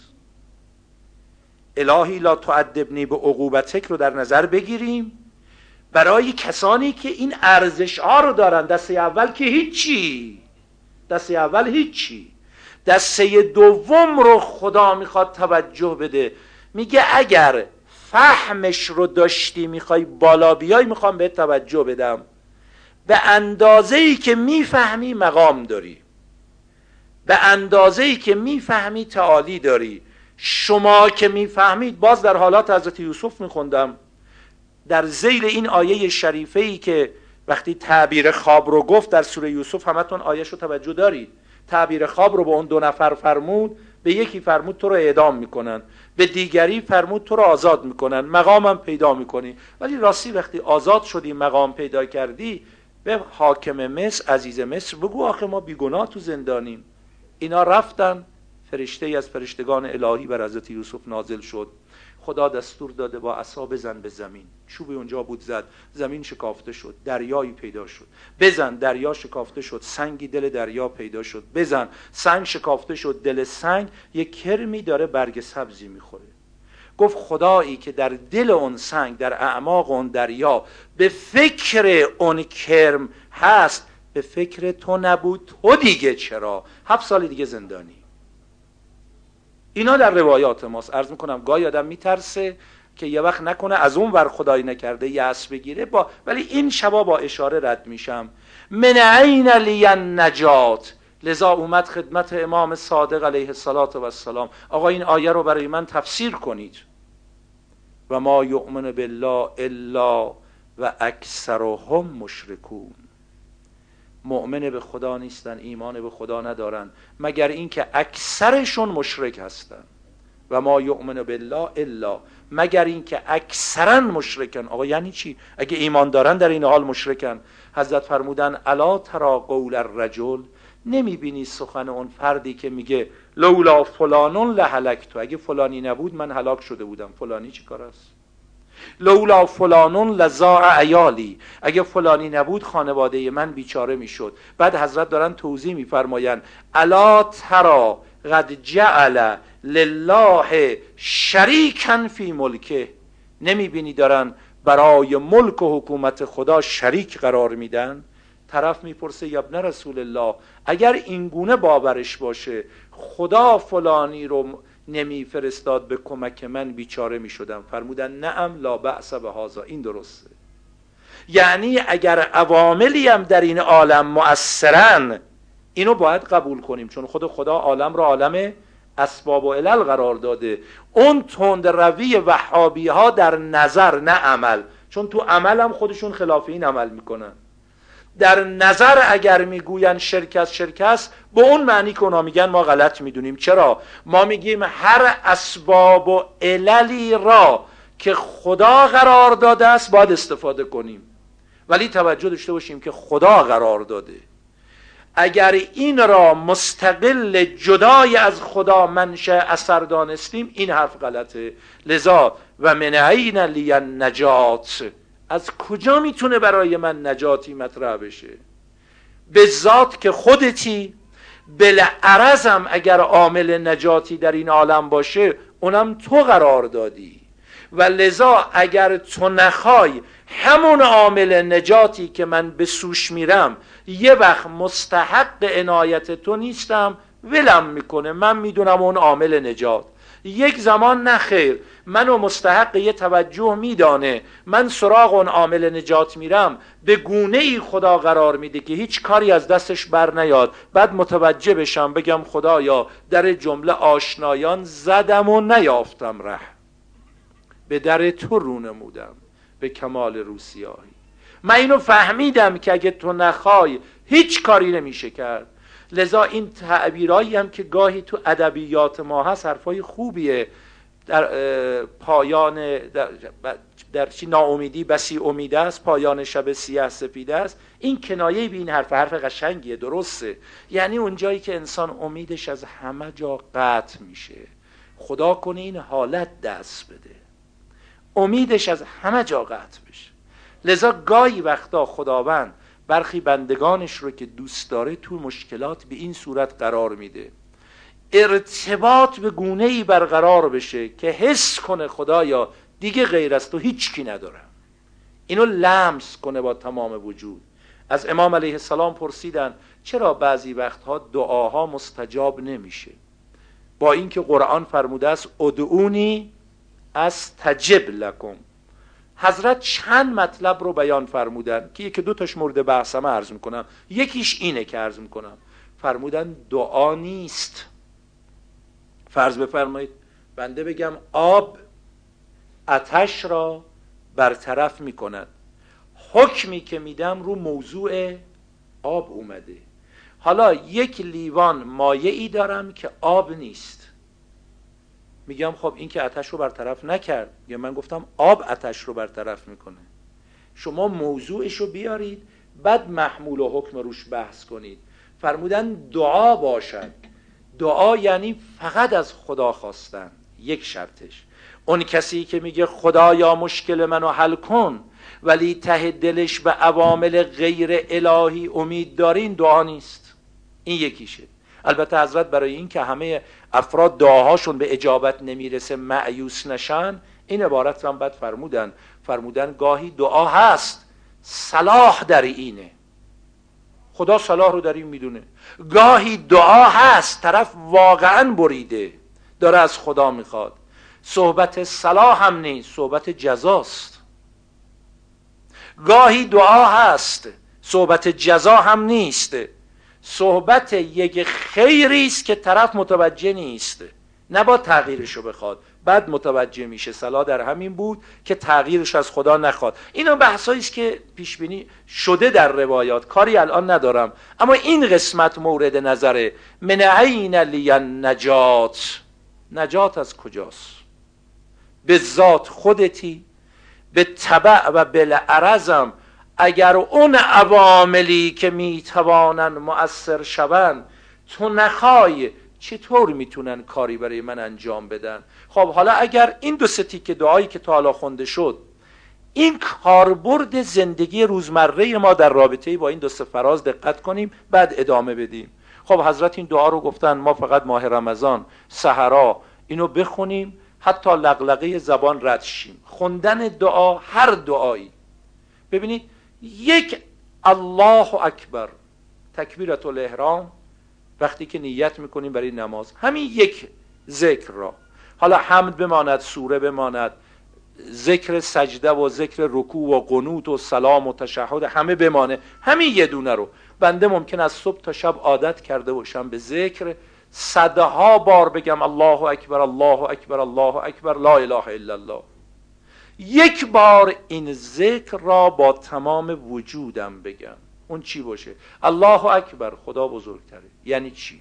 الهی لا تعذبنی به عقوبتک رو در نظر بگیریم برای کسانی که این ارزش ها رو دارن. دسته اول که هیچی، دسته اول هیچی. دسته دوم رو خدا میخواد توجه بده، میگه اگر فهمش رو داشتی میخوای بالا بیای، میخوام بهت توجه بدم، به اندازه‌ای که میفهمی مقام داری، به اندازه‌ای که میفهمی تعالی داری. شما که میفهمید، باز در حالات حضرت یوسف میخوندم در ذیل این آیه شریفه‌ای که وقتی تعبیر خواب رو گفت در سوره یوسف، همتون آیه رو توجه دارید، تعبیر خواب رو به اون دو نفر فرمود، به یکی فرمود تو رو اعدام میکنن، به دیگری فرمود تو رو آزاد میکنن، مقامم پیدا میکنی. ولی راستی وقتی آزاد شدی، مقام پیدا کردی، به حاکم مصر، عزیز مصر بگو آخه ما بیگناه تو زندانیم. اینا رفتن، فرشته ای از فرشتگان الهی بر حضرت یوسف نازل شد. خدا دستور داده با عصا بزن به زمین. چوب اونجا بود، زد، زمین شکافته شد، دریایی پیدا شد. بزن، دریا شکافته شد، سنگی دل دریا پیدا شد. بزن، سنگ شکافته شد، دل سنگ یک کرمی داره برگ سبزی میخوره. گفت خدایی که در دل اون سنگ، در اعماق اون دریا، به فکر اون کرم هست، به فکر تو نبود، تو دیگه چرا؟ هفت سال دیگه زندانی. اینا در روایات ماست. عرض میکنم گاهی آدم میترسه که یه وقت نکنه از اون ور خدایی نکرده یأس بگیره، با ولی این شبا با اشاره رد میشم. من عین لی النجات. لذا اومد خدمت امام صادق علیه السلام، آقا این آیه رو برای من تفسیر کنید. و ما یؤمن بالله الا و اکثرهم مشرکون. مؤمن به خدا نیستن، ایمان به خدا ندارن، مگر اینکه اکثرشون مشرک هستن. و ما یؤمن بالله الا، مگر اینکه اکثرا مشرکن. آقا یعنی چی؟ اگه ایمان دارن در این حال مشرکن. حضرت فرمودن الا ترى قول الرجل، نمیبینی سخن اون فردی که میگه لولا فلانون لهلکت، اگه فلانی نبود من هلاک شده بودم. فلانی چی کار است؟ لولا فلانون لزاع عیالی، اگه فلانی نبود خانواده من بیچاره میشد. بعد حضرت دارن توضیح میفرمایند الا ترى قد جعل لله شریکا فی ملکه، نمیبینی دارن برای ملک و حکومت خدا شریک قرار میدن، طرف میپرسه یا ابن رسول الله اگر این گونه باورش باشه خدا فلانی رو نمیفرستاد به کمک من بیچاره میشدم. فرمودن نعم لا بأس بهذا، این درسته. یعنی اگر عواملی هم در این عالم مؤثرن اینو باید قبول کنیم، چون خود خدا عالم را عالم اسباب و علل قرار داده. اون تند روی وهابی ها در نظر نه عمل، چون تو عمل هم خودشون خلاف این عمل میکنن. در نظر اگر میگوین شرکت شرکت به اون معنی که اونا میگن ما غلط میدونیم. چرا؟ ما میگیم هر اسباب و عللی را که خدا قرار داده است باید استفاده کنیم، ولی توجه داشته باشیم که خدا قرار داده. اگر این را مستقل جدای از خدا منشأ اثر دانستیم این حرف غلطه. لذا و من عین لی النجات، از کجا میتونه برای من نجاتی مطرح بشه؟ به ذات که خودتی، بالعرضم اگر عامل نجاتی در این عالم باشه اونم تو قرار دادی، و لذا اگر تو نخوای همون عامل نجاتی که من به سوش میرم یه وقت مستحق عنایت تو نیستم، ولم میکنه. من میدونم اون عامل نجات. یک زمان نه خیر، منو مستحق یه توجه میدانه، من سراغ اون عامل نجات میرم، به گونه ای خدا قرار میده که هیچ کاری از دستش بر نیاد. بعد متوجه بشم بگم خدایا در جمله آشنایان زدم و نیافتم ره، به در تو رو نمودم به کمال روسیاهی. من اینو فهمیدم که اگه تو نخوای هیچ کاری نمیشه کرد. لذا این تعبیرایی هم که گاهی تو ادبیات ما هست حرفای خوبیه. در پایان در, در چی ناامیدی بسی امید است، پایان شب سیاه سپید است. این کنایه به این حرف حرف قشنگیه، درسته. یعنی اون جایی که انسان امیدش از همه جا قطع میشه، خدا کنه این حالت دست بده، امیدش از همه جا قطع بشه. لذا گاهی وقتا خداوند برخی بندگانش رو که دوست داره تو مشکلات به این صورت قرار میده، ارتباط به گونه‌ای برقرار بشه که حس کنه خدایا دیگه غیر از تو هیچ کی ندارم. اینو لمس کنه با تمام وجود. از امام علیه السلام پرسیدن چرا بعضی وقتها دعاها مستجاب نمیشه، با اینکه قرآن فرموده است ادعونی استجب لکم. حضرت چند مطلب رو بیان فرمودن که یکی دو تاش مورد بحثمه عرض میکنم. یکیش اینه که عرض میکنم، فرمودن دعا نیست. فرض بفرمایید بنده بگم آب آتش را برطرف میکند، حکمی که میدم رو موضوع آب اومده. حالا یک لیوان مایعی دارم که آب نیست، میگم خب این که آتش رو برطرف نکرد، یا من گفتم آب آتش رو برطرف میکنه. شما موضوعش رو بیارید بعد محمول و حکم روش بحث کنید. فرمودن دعا باشد. دعا یعنی فقط از خدا خواستن. یک شرطش، اون کسی که میگه خدایا مشکل منو حل کن ولی ته دلش به عوامل غیر الهی امید دارین، دعا نیست. این یکیشه. البته حضرت برای این که همه افراد دعاهاشون به اجابت نمیرسه مأیوس نشن، این عبارت رو هم بعد فرمودن. فرمودن گاهی دعا هست صلاح در اینه، خدا صلاح رو در این میدونه. گاهی دعا هست طرف واقعا بریده داره از خدا میخواد، صحبت صلاح هم نیست، صحبت جزاست. گاهی دعا هست صحبت جزا هم نیست، صحبت یک خیری است که طرف متوجه نیست، نباید تغییرشو بخواد، بعد متوجه میشه. صلاح در همین بود که تغییرش از خدا نخواد. اینا بحثایی است که پیش بینی شده در روایات، کاری الان ندارم. اما این قسمت مورد نظره. من عین لی النجات. نجات از کجاست؟ به ذات خودتی، به تبع و بالعرضم اگر اون عواملی که میتوانن مؤثر شوند تو نخوای، چطور میتونن کاری برای من انجام بدن؟ خب حالا اگر این دو سه تیکه دعایی که تا حالا خونده شد این کاربرد زندگی روزمره ما در رابطه با این دو سه فراز دقت کنیم، بعد ادامه بدیم. خب حضرت این دعا رو گفتن ما فقط ماه رمضان سحرا اینو بخونیم، حتی لغلقه زبان رد شیم. خوندن دعا، هر دعایی، ببینید یک الله اکبر، تکبیرت الاحرام، وقتی که نیت میکنیم برای نماز، همین یک ذکر را، حالا حمد بماند، سوره بماند، ذکر سجده و ذکر رکوع و قنوت و سلام و تشهد همه بمانه، همین یه دونه رو بنده ممکن از صبح تا شب عادت کرده باشم به ذکر، صدها بار بگم الله اکبر الله اکبر الله اکبر لا اله الا الله. یک بار این ذکر را با تمام وجودم بگم. اون چی باشه؟ الله اکبر، خدا بزرگتره. یعنی چی؟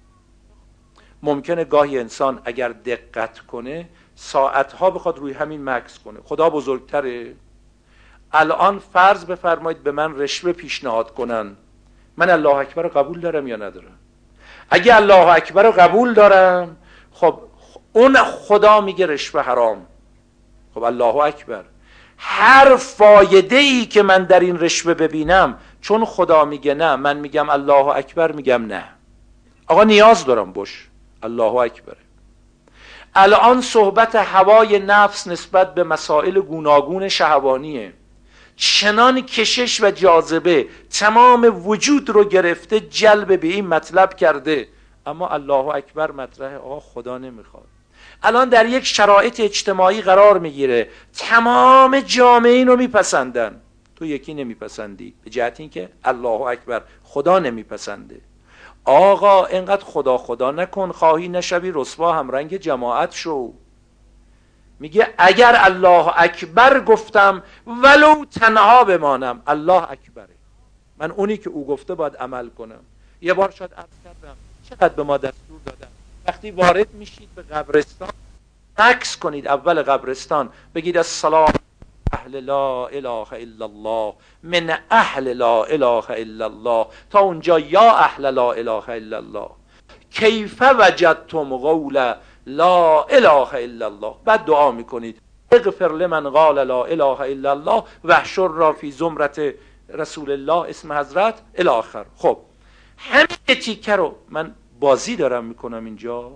ممکنه گاهی انسان اگر دقت کنه ساعتها بخواد روی همین مکس کنه. خدا بزرگتره. الان فرض بفرمایید به من رشوه پیشنهاد کنن، من الله اکبر رو قبول دارم یا ندارم؟ اگه الله اکبر رو قبول دارم، خب اون خدا میگه رشوه حرام، خب الله اکبر، هر فایده ای که من در این رشوه ببینم، چون خدا میگه نه، من میگم الله اکبر، میگم نه آقا نیاز دارم باش، الله اکبر. الان صحبت هوای نفس نسبت به مسائل گوناگون شهوانیه، چنان کشش و جاذبه تمام وجود رو گرفته، جلب به این مطلب کرده، اما الله اکبر مطرحه، آقا خدا نمیخواد. الان در یک شرایط اجتماعی قرار میگیره، تمام جامعه این رو میپسندن، تو یکی نمیپسندی، به جهت این که الله اکبر خدا نمیپسنده. آقا اینقدر خدا خدا نکن، خواهی نشوی رسوا همرنگ جماعت شو. میگه اگر الله اکبر گفتم ولو تنها بمانم، الله اکبره، من اونی که او گفته باید عمل کنم. یه بار شاید عرض کردم چقدر به ما دستور دادن، وقتی وارد میشید به قبرستان مکث کنید، اول قبرستان بگید السلام اهل لا اله الا الله من اهل لا اله الا الله، تا اونجا یا اهل لا اله الا الله کیف وجدتم قول لا اله الا الله. بعد دعا میکنید اغفر لمن قال لا اله الا الله واحشر را فی زمرت رسول الله اسم حضرت الی آخر. خب همین تیکه رو من بازی دارم میکنم اینجا،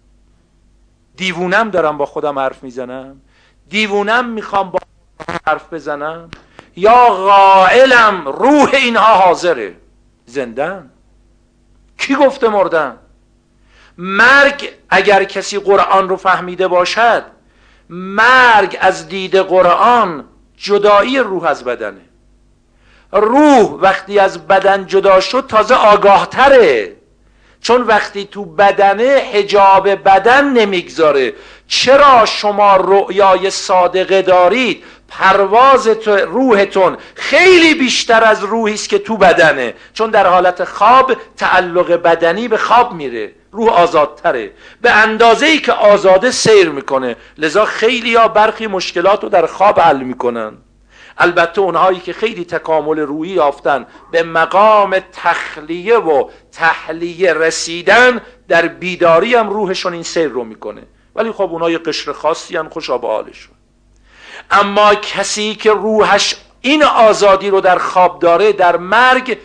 دیوونم دارم با خودم حرف میزنم، دیوونم میخوام با حرف بزنم، یا قائلم روح اینها حاضره زندن؟ کی گفته مردن؟ مرگ اگر کسی قرآن رو فهمیده باشد، مرگ از دید قرآن جدایی روح از بدنه. روح وقتی از بدن جدا شد تازه آگاه تره، چون وقتی تو بدنه حجاب بدن نمیگذاره. چرا شما رؤیای صادقه دارید؟ پرواز روحتون خیلی بیشتر از روحی است که تو بدنه، چون در حالت خواب تعلق بدنی به خواب میره، روح آزادتره، به اندازه ای که آزاده سیر میکنه. لذا خیلی ها برخی مشکلات رو در خواب حل میکنن. البته اونهایی که خیلی تکامل روحی یافتن، به مقام تخلیه و تحلیه رسیدن، در بیداری هم روحشون این سیر رو میکنه، ولی خب اونها یه قشر خاصی هم خوشا به حالشون. اما کسی که روحش این آزادی رو در خواب داره، در مرگ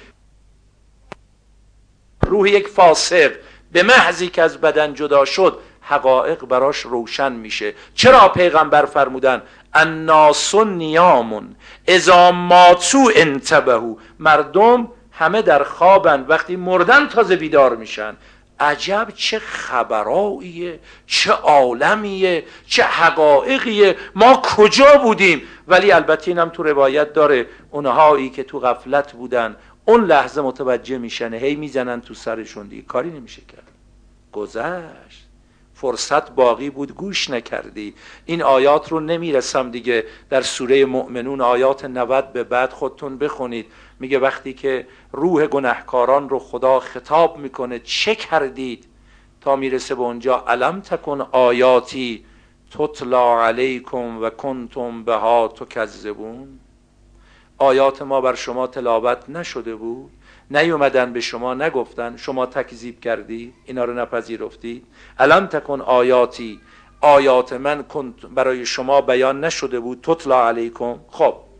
روح یک فاسق به محضی که از بدن جدا شد حقایق براش روشن میشه. چرا پیغمبر فرمودن الناس نیامون اذا ماتوا انتبهوا، مردم همه در خوابن، وقتی مردن تازه بیدار میشن. عجب چه خبراییه، چه عالمیه، چه حقایقیه، ما کجا بودیم؟ ولی البته اینم تو روایت داره اونهایی که تو غفلت بودن اون لحظه متوجه میشن، هی میزنن تو سرشون، دیگه کاری نمیشه کرد، گذشت، فرصت باقی بود گوش نکردی. این آیات رو نمیرسم دیگه، در سوره مؤمنون آیات نود به بعد خودتون بخونید. میگه وقتی که روح گناهکاران رو خدا خطاب میکنه چه کردید، تا میرسه به اونجا الم تکن آیاتی تتلا علیکم و کنتم بها تکذبون، آیات ما بر شما تلاوت نشده بود، نیومدن به شما نگفتن، شما تکذیب کردی، اینا رو نپذیرفتی. الم تکن آیاتی، آیات من برای شما بیان نشده بود، تتلا علیکم. خب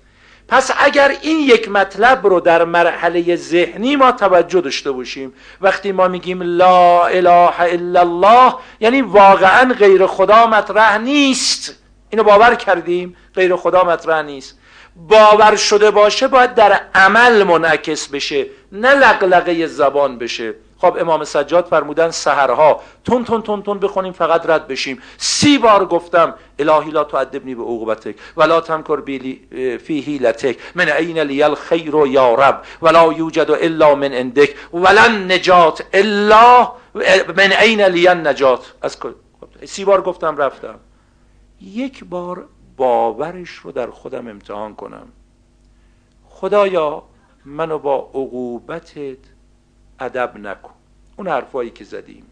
پس اگر این یک مطلب رو در مرحله ذهنی ما توجه داشته باشیم، وقتی ما میگیم لا اله الا الله یعنی واقعا غیر خدا مطرح نیست، اینو باور کردیم، غیر خدا مطرح نیست. باور شده باشه باید در عمل منعکس بشه، نه لقلقه زبان بشه. خب امام سجاد فرمودن سحرها تون تون تون تون بخونیم فقط رد بشیم. سی بار گفتم الهی لا تعذبنی به عقوبتک ولا تمکر بی فی حیلتک من عین لی الخیر یا رب ولا یوجد الا من عندک ولن نجات الا من عین لی النجات. از سی بار گفتم رفتم. یک بار باورش رو در خودم امتحان کنم. خدایا منو با عقوبتت ادب نکن، اون حرفایی که زدیم.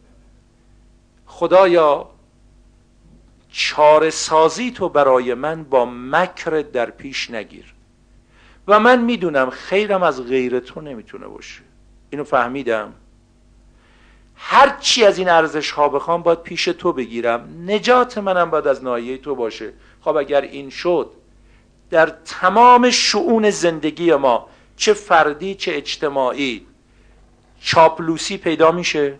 خدایا چاره سازی تو برای من با مکر در پیش نگیر و من میدونم خیرم از غیر تو نمیتونه باشه. اینو فهمیدم. هر چی از این ارزش ها بخوام باید پیش تو بگیرم، نجات منم باید از ناحیه تو باشه. خب اگر این شد در تمام شؤون زندگی ما، چه فردی چه اجتماعی، چاپلوسی پیدا میشه.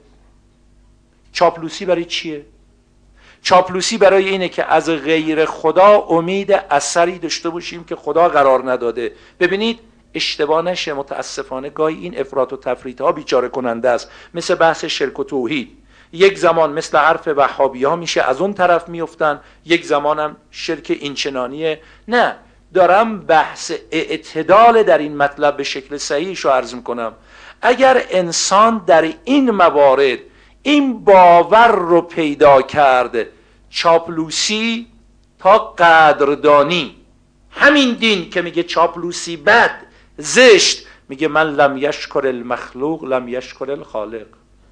چاپلوسی برای چیه؟ چاپلوسی برای اینه که از غیر خدا امید اثری داشته باشیم که خدا قرار نداده. ببینید اشتباه نشه، متاسفانه گاهی این افراط و تفریط ها بیچاره کننده است. مثل بحث شرک و توحید، یک زمان مثل حرف وهابی ها میشه از اون طرف میفتن، یک زمانم شرک اینچنانیه. نه، دارم بحث اعتدال در این مطلب به شکل صحیحش رو عرض میکنم. اگر انسان در این موارد این باور رو پیدا کرد، چاپلوسی تا قدردانی، همین دین که میگه چاپلوسی بد زشت، میگه من لم یشکر المخلوق لم یشکر الخالق.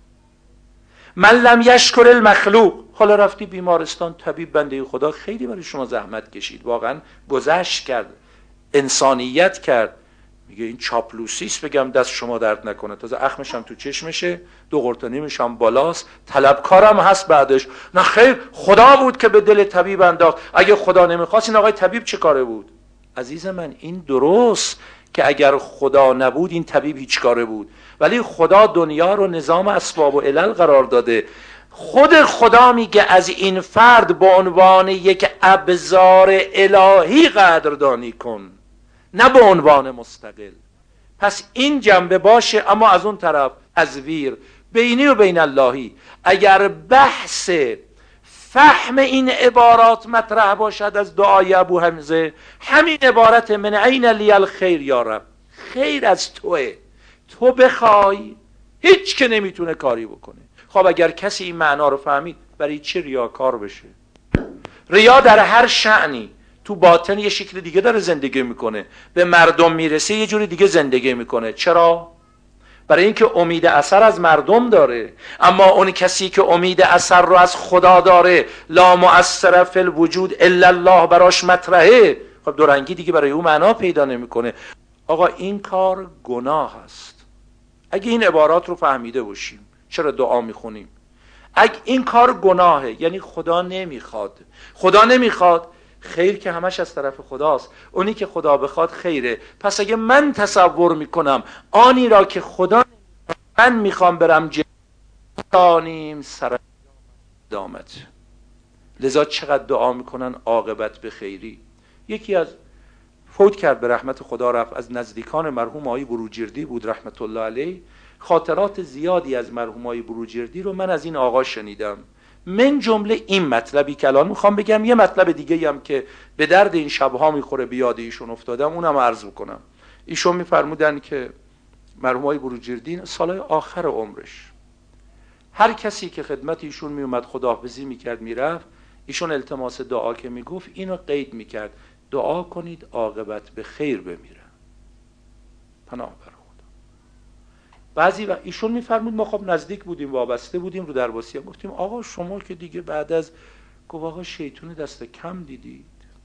من لم یشکر المخلوق. حالا رفتی بیمارستان، طبیب بنده خدا خیلی برای شما زحمت کشید، واقعا گذشت کرد، انسانیت کرد، میگه این چاپلوسیست، بگم دست شما درد نکنه، تازه اخمش هم تو چشمشه، دو قرطانیمش هم بالاست، طلبکارم هست بعدش. نه خیر، خدا بود که به دل طبیب انداخت، اگه خدا نمیخواست این آقای طبیب چه کاره بود؟ عزیز من این درست که اگر خدا نبود این طبیب هیچ کاره بود، ولی خدا دنیا رو نظام اسباب و علل قرار داده. خود خدا میگه از این فرد به عنوان یک ابزار الهی قدردانی کن، نه به عنوان مستقل. پس این جنبه باشه. اما از اون طرف از ویر بینی و بین اللهی، اگر بحث فهم این عبارات مطرح باشد از دعای ابو حمزه، همین عبارت من عین لی الخیر یا رب، خیر از توه، تو بخوای هیچ که نمیتونه کاری بکنه. خب اگر کسی این معنا رو فهمید، برای چه ریاکار بشه؟ ریا در هر شأنی، تو باطن یه شکل دیگه داره زندگی میکنه، به مردم میرسه یه جوری دیگه زندگی میکنه. چرا؟ برای اینکه امید اثر از مردم داره. اما اون کسی که امید اثر رو از خدا داره، لا مؤثر فی الوجود الا الله براش مطرحه، خب دورنگی دیگه برای اون معنا پیدا نمیکنه. آقا این کار گناه است. اگه این عبارات رو فهمیده باشیم، چرا دعا میخونیم؟ اگه این کار گناهه یعنی خدا نمیخواد. خدا نمیخواد، خیر که همش از طرف خداست. اونی که خدا بخواد خیره. پس اگه من تصور میکنم آنی را که خدا من میخوام برم جانیم سر دامت، لذا چقدر دعا میکنن عاقبت به خیری. یکی از فوت کرد به رحمت خدا، رفت، از نزدیکان مرحوم آقای بروجردی بود رحمت الله علیه. خاطرات زیادی از مرحوم آقای بروجردی رو من از این آقا شنیدم، من جمله این مطلبی که الان میخوام بگم. یه مطلب دیگه هم که به درد این شبها میخوره بیاد ایشون افتادم، اونم عرض بکنم. ایشون میفرمودن که مرحوم آقای بروجردی سالهای آخر عمرش، هر کسی که خدمت ایشون میومد خداحافظی میکرد میرفت، ایشون التماس دعا که میگفت اینو قید میکرد: دعا کنید عاقبت به خیر بمیره. پناه بر خدا. بعضی و ایشون میفرمود ما خب نزدیک بودیم، وابسته بودیم، رو درواسی هم گفتیم آقا شما که دیگه بعد از، گفت آقا شیطون دست کم دیدید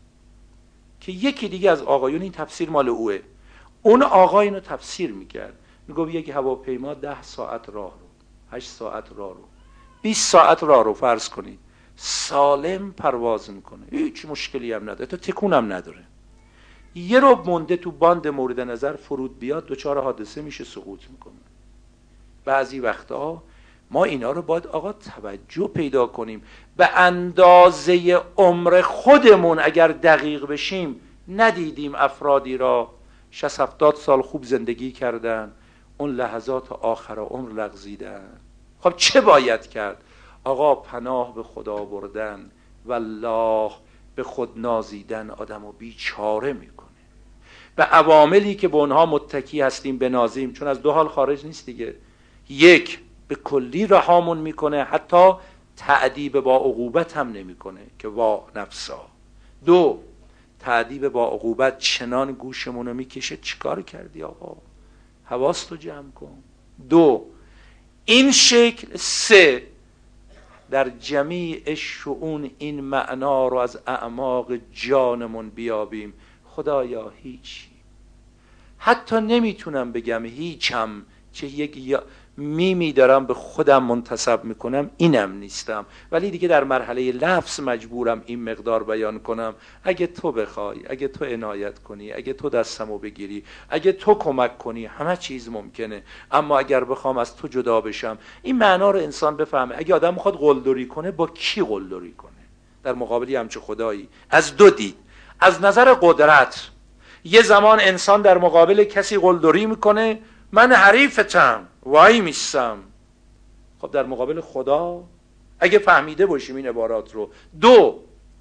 که یکی دیگه از آقایون، این تفسیر مال اوه، اون آقا اینو تفسیر میکرد، میگفت یک هواپیما ده ساعت راه رو، هشت ساعت راه رو، بیست ساعت راه رو فرض کنید، سالم پرواز میکنه، هیچ مشکلی هم نداره، تا تکون هم نداره. یه رو مونده تو باند مورد نظر فرود بیاد دچار حادثه میشه، سقوط میکنه. بعضی وقتا ما اینا رو باید آقا توجه پیدا کنیم. به اندازه عمر خودمون اگر دقیق بشیم ندیدیم افرادی را شصت هفتاد سال خوب زندگی کردن، اون لحظات آخر عمر لغزیدن. خب چه باید کرد؟ آقا پناه به خدا بردن، والله به خود نازیدن آدمو بیچاره میکنه. به عواملی که به اونها متکی هستیم بنازیم، چون از دو حال خارج نیست دیگه. یک، به کلی رهامون میکنه، حتی تعدیب با عقوبت هم نمیکنه که وا نفسا. دو، تعدیب با عقوبت چنان گوشمونو میکشه چیکار کردی آقا، حواستو جمع کن. دو، این شکل. سه، در جمیع شؤون این معنا رو از اعماق جانمون بیابیم. خدایا هیچی، حتی نمیتونم بگم هیچم، چه یک میمی دارم به خودم منتسب میکنم، اینم نیستم، ولی دیگه در مرحله لفظ مجبورم این مقدار بیان کنم. اگه تو بخوای، اگه تو عنایت کنی، اگه تو دستمو بگیری، اگه تو کمک کنی، همه چیز ممکنه. اما اگر بخوام از تو جدا بشم، این معنا رو انسان بفهمه. اگه آدم میخواد قلدری کنه، با کی قلدری کنه در مقابلی همچه خدایی؟ از دو دید. از نظر قدرت، یه زمان انسان در مقابل کسی قلدری میکنه، من حریفتم، وای میستم. خب در مقابل خدا اگه فهمیده باشیم این عبارات رو. دو،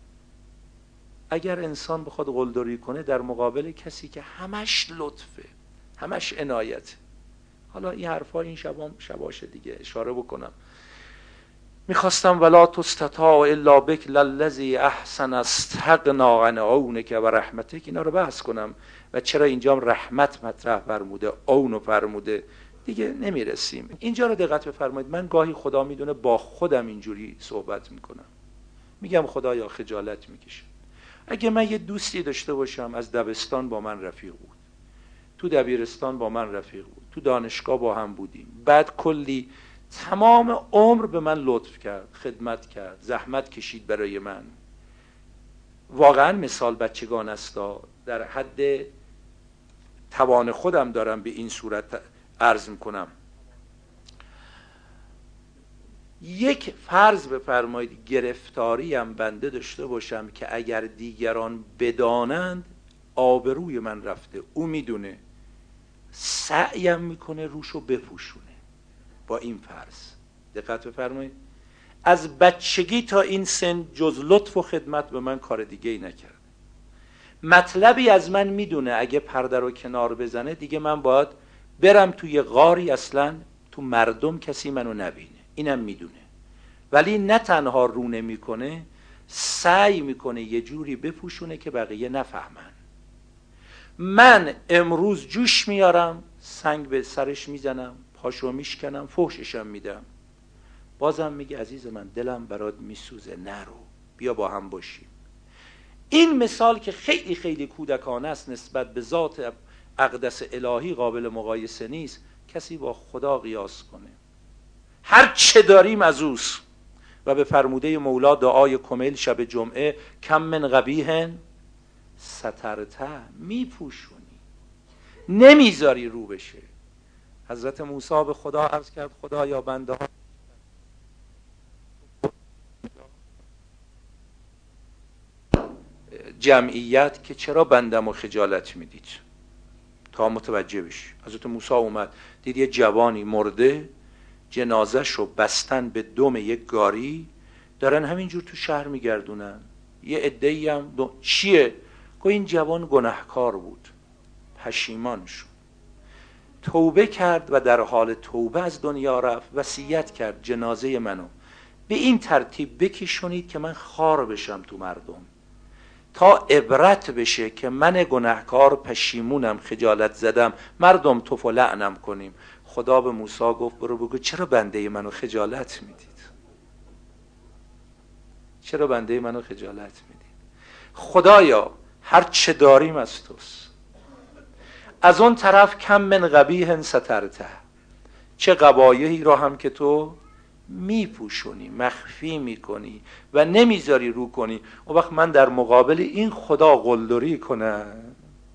اگر انسان بخواد قلدری کنه در مقابل کسی که همش لطفه، همش عنایته. حالا این حرفا این شبام شباشه دیگه اشاره بکنم. میخواستم ولا تستطاع الا بک للذی احسن استغنا عن عونک و رحمتک، اینا رو بحث کنم و چرا اینجا رحمت مطرح فرموده، عون فرموده، دیگه نمیرسیم. اینجا رو دقت بفرمایید. من گاهی خدا میدونه با خودم اینجوری صحبت میکنم، میگم خدایا خجالت میکشم. اگه من یه دوستی داشته باشم از دبستان با من رفیق بود، تو دبیرستان با من رفیق بود، تو دانشگاه با هم بودیم، بعد کلی تمام عمر به من لطف کرد، خدمت کرد، زحمت کشید برای من، واقعا مثال بچگان است، در حد توان خودم دارم به این صورت عرض میکنم. یک فرض بفرمایید گرفتاری هم بنده داشته باشم که اگر دیگران بدانند آبروی من رفته، او میدونه، سعیم میکنه روشو بپوشونه. با این فرض دقت بفرمایید، از بچگی تا این سن جز لطف و خدمت به من کار دیگه ای نکرد. مطلبی از من میدونه اگه پرده رو کنار بزنه دیگه من باید برم توی غاری، اصلا تو مردم کسی منو نبینه، اینم میدونه. ولی نه تنها رونه میکنه، سعی میکنه یه جوری بپوشونه که بقیه نفهمن. من امروز جوش میارم، سنگ به سرش میزنم، پاشو میشکنم، فحششم میدم، بازم میگه عزیز من دلم برات میسوزه، نرو، بیا با هم باشیم. این مثال که خیلی خیلی کودکانه است، نسبت به ذات اقدس الهی قابل مقایسه نیست. کسی با خدا قیاس کنه، هر چه داریم از اوست. و به فرموده مولا دعای کمیل شب جمعه، کم من قبیح سترته، میپوشونی، نمیذاری رو بشه. حضرت موسی به خدا عرض کرد خدایا بنده ها جمعیت که چرا بندم و خجالت میدید، تا متوجه بشی. حضرت موسی اومد دید یه جوانی مرده، جنازه شو بستن به دم یک گاری، دارن همینجور تو شهر میگردونن. یه عده‌ای هم دو... چیه؟ گو این جوان گناهکار بود، پشیمان شد، توبه کرد و در حال توبه از دنیا رفت، وصیت کرد جنازه منو به این ترتیب بکشونید که من خار بشم تو مردم، تا عبرت بشه که من گناهکار پشیمونم، خجالت زدم، مردم توف و لعنم کنیم. خدا به موسی گفت برو بگو چرا بنده منو خجالت میدید، چرا بنده منو خجالت میدید. خدایا هر چه داریم از توست، از اون طرف کم من قبیح سترته، چه قبایحی را هم که تو میپوشونی، مخفی میکنی و نمیذاری رو کنی. و وقت من در مقابل این خدا قلدری کنم،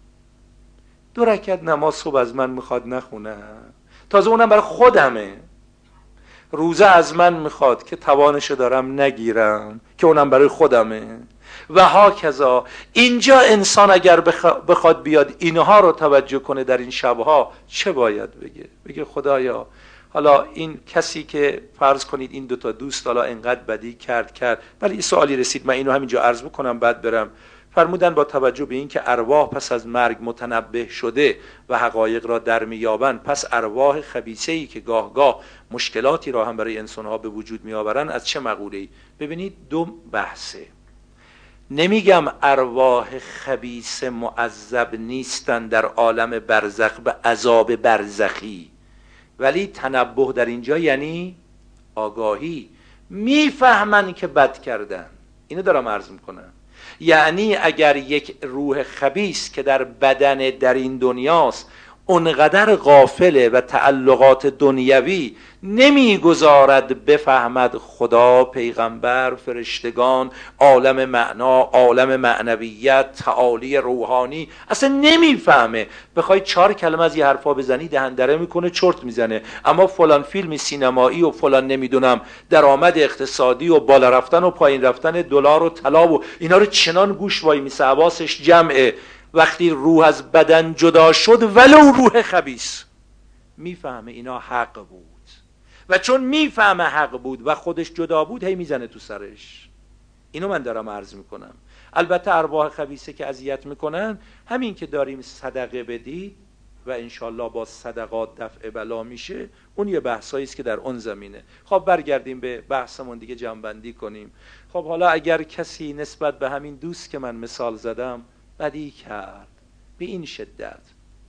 دو رکعت نماز صبح از من میخواد نخونم، تازه اونم برای خودمه. روزه از من میخواد که توانشو دارم نگیرم، که اونم برای خودمه. و هاکذا اینجا انسان اگر بخواد بیاد اینها رو توجه کنه در این شبها، چه باید بگه؟ بگه خدایا حالا این کسی که فرض کنید این دوتا دوست حالا انقدر بدی کرد کرد ولی این سوالی رسید، من اینو همینجا عرض بکنم بعد برم. فرمودن با توجه به این که ارواح پس از مرگ متنبه شده و حقایق را در میابند، پس ارواح خبیثه‌ای که گاه گاه مشکلاتی را هم برای انسانها به وجود میآورند از چه مقوله‌ای؟ ببینید دو بحثه. نمیگم ارواح خبیث معذب نیستن در عالم برزخ به عذاب برزخی، ولی تنبه در اینجا یعنی آگاهی، میفهمن که بد کردن. اینو دارم عرض میکنم. یعنی اگر یک روح خبیث که در بدن در این دنیاست اونقدر غافله و تعلقات دنیوی نمیگذارد بفهمد خدا، پیغمبر، فرشتگان، عالم معنا، عالم معنویت، تعالی روحانی، اصلا نمیفهمه. بخوای چهار کلمه از یه حرفا بزنی دهندره میکنه، چرت میزنه. اما فلان فیلم سینمایی و فلان نمیدونم درآمد اقتصادی و بالا رفتن و پایین رفتن دلار و طلا و اینا رو چنان گوش وای میسه، حواسش جمعه. وقتی روح از بدن جدا شد ولو روح خبیث میفهمه اینا حق بود، و چون میفهمه حق بود و خودش جدا بود هی میزنه تو سرش. اینو من دارم عرض میکنم. البته ارواح خبیثه که اذیت میکنن، همین که داریم صدقه بدید و انشالله با صدقات دفع بلا میشه، اون یه بحثایی است که در اون زمینه. خب برگردیم به بحثمون دیگه، جمع‌بندی کنیم. خب حالا اگر کسی نسبت به همین دوست که من مثال زدم بدی کرد به این شدت،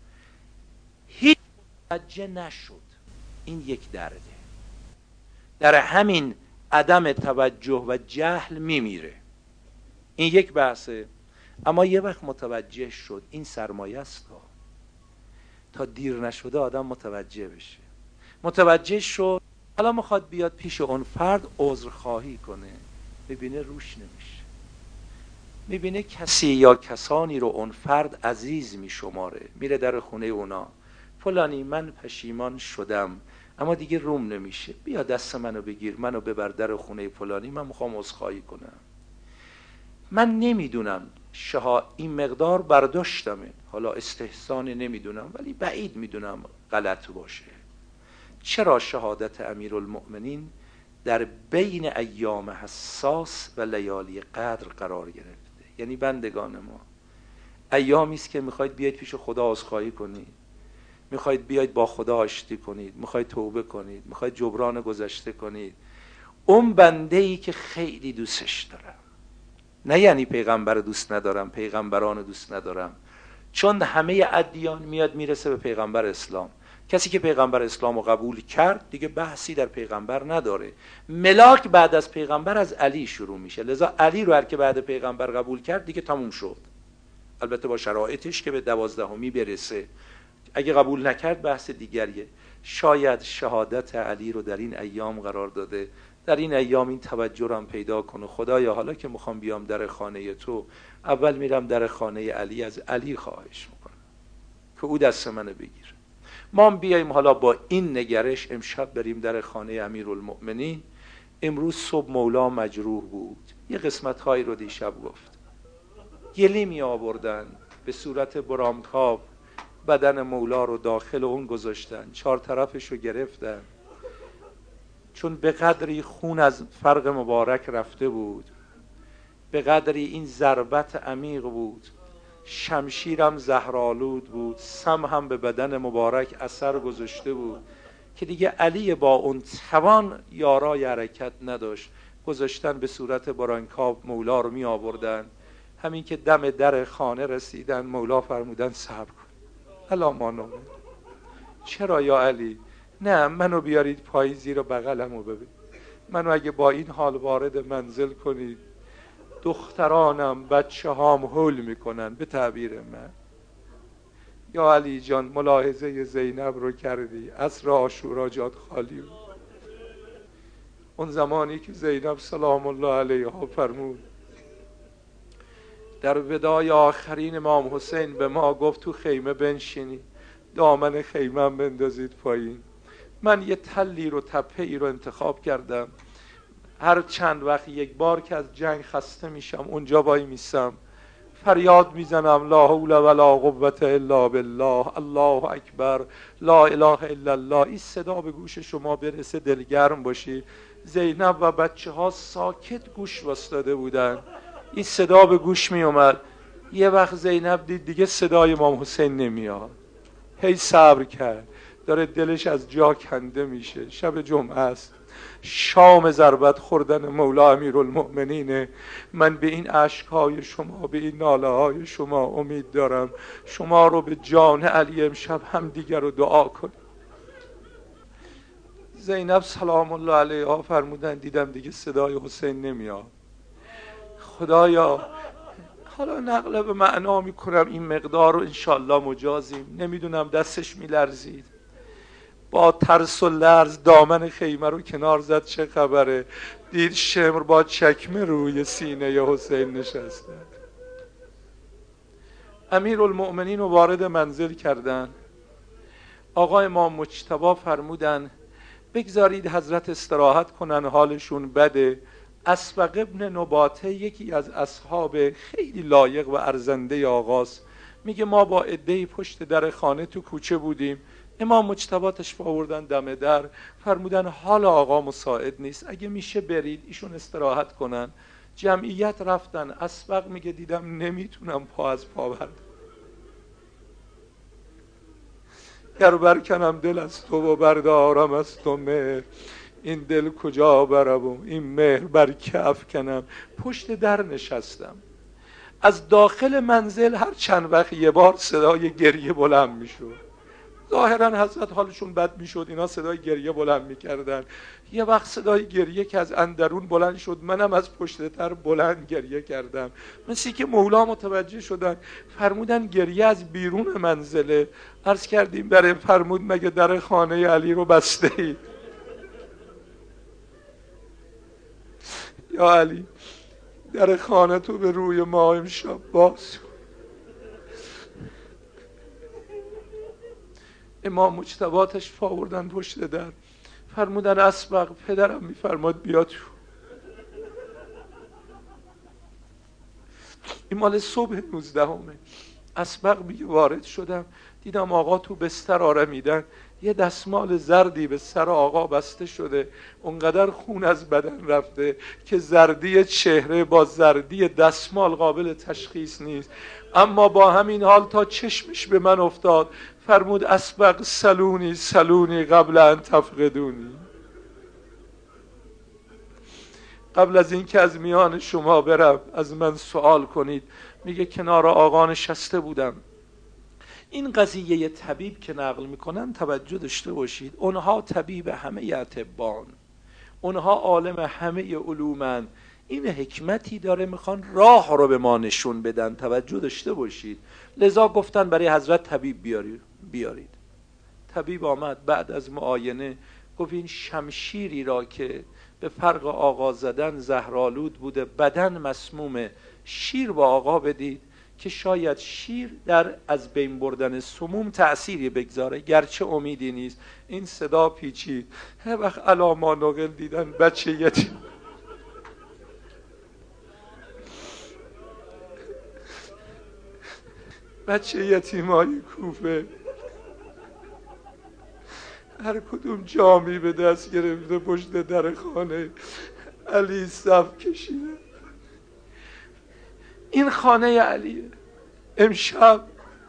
هیچ متوجه نشد، این یک درده. در همین عدم توجه و جهل میمیره. این یک بحثه. اما یه وقت متوجه شد، این سرمایه است. تا دیر نشده آدم متوجه بشه. متوجه شد، حالا میخواد بیاد پیش اون فرد عذرخواهی کنه، ببینه روش نمیشه. میبینه کسی یا کسانی رو اون فرد عزیز میشماره، میره در خونه اونا، فلانی من پشیمان شدم اما دیگه روم نمیشه، بیا دست منو بگیر، منو ببر در خونه فلانی، من میخوام عذرخواهی کنم. من نمیدونم شها این مقدار برداشتمه، حالا استحسان نمیدونم ولی بعید میدونم غلط باشه. چرا شهادت امیرالمؤمنین در بین ایام حساس و لیالی قدر قرار گرفته؟ یعنی بندگان ما، ایامی است که میخواید بیاید پیش خدا عذرخواهی کنید، میخواید بیاید با خدا آشتی کنید، میخواید توبه کنید، میخواید جبران گذشته کنید. اون بنده‌ای که خیلی دوستش دارم، نه یعنی پیغمبر دوست ندارم، پیغمبران دوست ندارم، چون همه ادیان میاد میرسه به پیغمبر اسلام. کسی که پیغمبر اسلام رو قبول کرد دیگه بحثی در پیغمبر نداره. ملاک بعد از پیغمبر از علی شروع میشه، لذا علی رو هر که بعد پیغمبر قبول کرد دیگه تموم شد، البته با شرایطش که به دوازدهمی برسه. اگه قبول نکرد بحث دیگریه. شاید شهادت علی رو در این ایام قرار داده، در این ایام این توجه رو هم پیدا کنه. خدایا حالا که میخوام بیام در خانه تو، اول میرم در خانه علی، از علی خواهش میکنم که او دست منو بگیر. ما بیاییم حالا با این نگرش امشب بریم در خانه امیرالمؤمنین. امروز صبح مولا مجروح بود، یه قسمت هایی رو دیشب گفت. گلی می آوردن به صورت برامکاب، بدن مولا رو داخل اون گذاشتن، چهار طرفش رو گرفتن، چون به قدری خون از فرق مبارک رفته بود، به قدری این ضربت عمیق بود، شمشیرم زهرآلود بود، سم هم به بدن مبارک اثر گذاشته بود که دیگه علی با اون توان یارای حرکت نداشت. گذاشتن به صورت برانکاب مولا رو می آوردن. همین که دم در خانه رسیدن مولا فرمودن صبر کن، الا ما نومه. چرا یا علی؟ نه منو بیارید پایین زیر بغلمو ببین، منو اگه با این حال وارد منزل کنید دخترانم بچه هام هول میکنن به تعبیر من. یا علی جان ملاحظه زینب رو کردی، عصر عاشورا جات خالی بود. اون زمانی که زینب سلام الله علیها فرمود در ودای آخرین امام حسین به ما گفت تو خیمه بنشینی، دامن خیمه هم بندازید پایین. من یه تلی رو تپه ای رو انتخاب کردم، هر چند وقت یک بار که از جنگ خسته میشم اونجا وای میسم، فریاد میزنم لا حول ولا قوة الا بالله، الله اکبر، لا اله الا الله. این صدا به گوش شما برسه دلگرم باشی. زینب و بچه ها ساکت گوش واسطاده بودن، این صدا به گوش می اومد. یه وقت زینب دید دیگه صدای امام حسین نمیاد، هی صبر کرد، داره دلش از جا کنده میشه. شب جمعه است، شام ضربت خوردن مولا امیرالمؤمنینه. من به این اشکهای شما، به این ناله های شما امید دارم. شما رو به جان علی امشب هم دیگر رو دعا کنید. زینب سلام الله علیها فرمودن دیدم دیگه صدای حسین نمیاد. خدایا حالا نقل به معنا میکنم، این مقدار رو انشالله مجازیم. نمیدونم دستش میلرزید، با ترس و لرز دامن خیمه رو کنار زد. چه خبره؟ دید شمر با چکمه روی سینه حسین نشسته. امیرالمؤمنین رو وارد منزل کردن. آقا امام مجتبی فرمودن بگذارید حضرت استراحت کنن، حالشون بده. اسبق ابن نباته یکی از اصحاب خیلی لایق و ارزنده آقاست، میگه ما با عده‌ای پشت در خانه تو کوچه بودیم. امام مجتبی تشریف آوردن دم در، فرمودن حال آقا مساعد نیست، اگه میشه برید ایشون استراحت کنن. جمعیت رفتن. اسبق میگه دیدم نمیتونم پا از پا بردارم، گر برکنم دل از تو و بردارم از تو مهر، این دل کجا برم و این مهر بر که افکنم. پشت در نشستم. از داخل منزل هر چند وقت یه بار صدای گریه بلند میشد. ظاهرا حضرت حالشون بد میشد، اینا صدای گریه بلند میکردن. یه وقت صدای گریه که از اندرون بلند شد، منم از پشت در بلند گریه کردم. مثل که مولا متوجه شدن، فرمودن گریه از بیرون منزله. عرض کردیم برای فرمود مگه در خانه علی رو بسته اید؟ یا علی در خانه تو به روی ما امشب باز. امام مجتبی تشریف آوردن پشت در، فرمودن اسبق پدرم میفرماد بیا تو. این مال صبح نوزدهمه. اسبق میگه وارد شدم دیدم آقا تو بستر آرمیدن، یه دستمال زردی به سر آقا بسته شده، اونقدر خون از بدن رفته که زردی چهره با زردی دستمال قابل تشخیص نیست. اما با همین حال تا چشمش به من افتاد فرمود اسبق سلونی سلونی قبل ان تفقدونی، قبل از این که از میان شما برم از من سوال کنید. میگه کنار آقا نشسته بودم. این قضیه طبیب که نقل میکنن توجه داشته باشید، اونها طبیب همه اطبان، اونها عالم همه علومن. این حکمتی داره، میخوان راه رو به ما نشون بدن، توجه داشته باشید. لذا گفتن برای حضرت طبیب بیارید. بیارید طبیب آمد، بعد از معاینه گفت این شمشیری را که به فرق آقا زدن زهرآلود بوده، بدن مسمومه، شیر با آقا بدید که شاید شیر در از بین بردن سموم تأثیری بگذاره، گرچه امیدی نیست. این صدا پیچید. هر وقت علاما نقل دیدن بچه یتیم بچه یتیمای کوفه هر کدوم جامی به دست گرفته پشت در خانه علی صف کشیده. این خانه علیه. امشب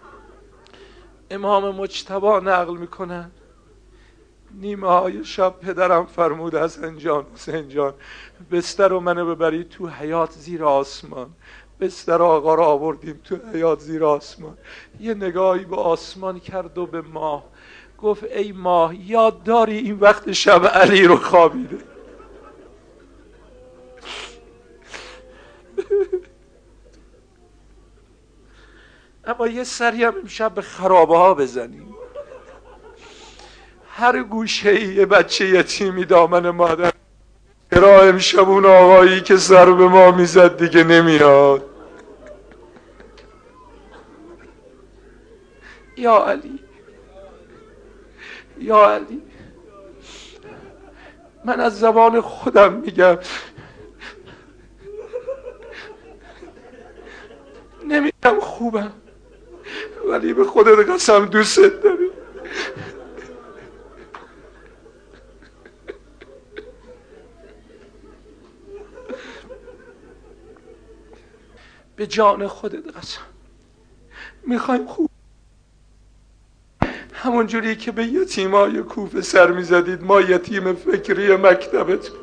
امام مجتبی نقل میکنن نیمه های شب پدرم فرمود حسن جان حسین جان بستر رو منو ببرید تو حیاط زیر آسمان. بستر آقا رو آوردیم تو حیاط زیر آسمان. یه نگاهی به آسمان کرد و به ماه، گفت ای ماه یاد داری این وقت شب علی رو خوابیده؟ اما یه سری هم امشب به خرابه ها بزنیم. هر گوشه یه بچه یتیمی دامن مادر. چرا امشب اون آقایی که سر به ما میزد دیگه نمیاد؟ یا علی یا علی. من از زبان خودم میگم، نمیگم خوبم، ولی به خودت قسم دوست دارم. به جان خودت قسم میخوایم خوب، همون جوری که به یتیمای کوفه سر میزدید ما یتیم فکری مکتبتون.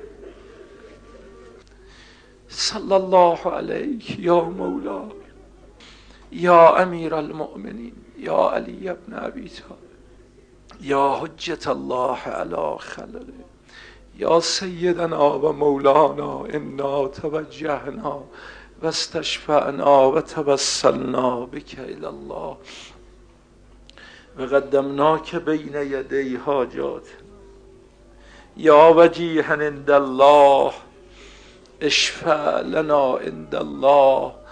صلی الله علیک یا مولا یا امیر المؤمنین یا علی ابن ابی طالب یا حجت الله علی خلقه یا سیدنا و مولانا انا توجهنا و استشفعنا و توسلنا بک الی الله و قدمناک بین یدی حاجات یا وجیها عند الله اشفع لنا عند الله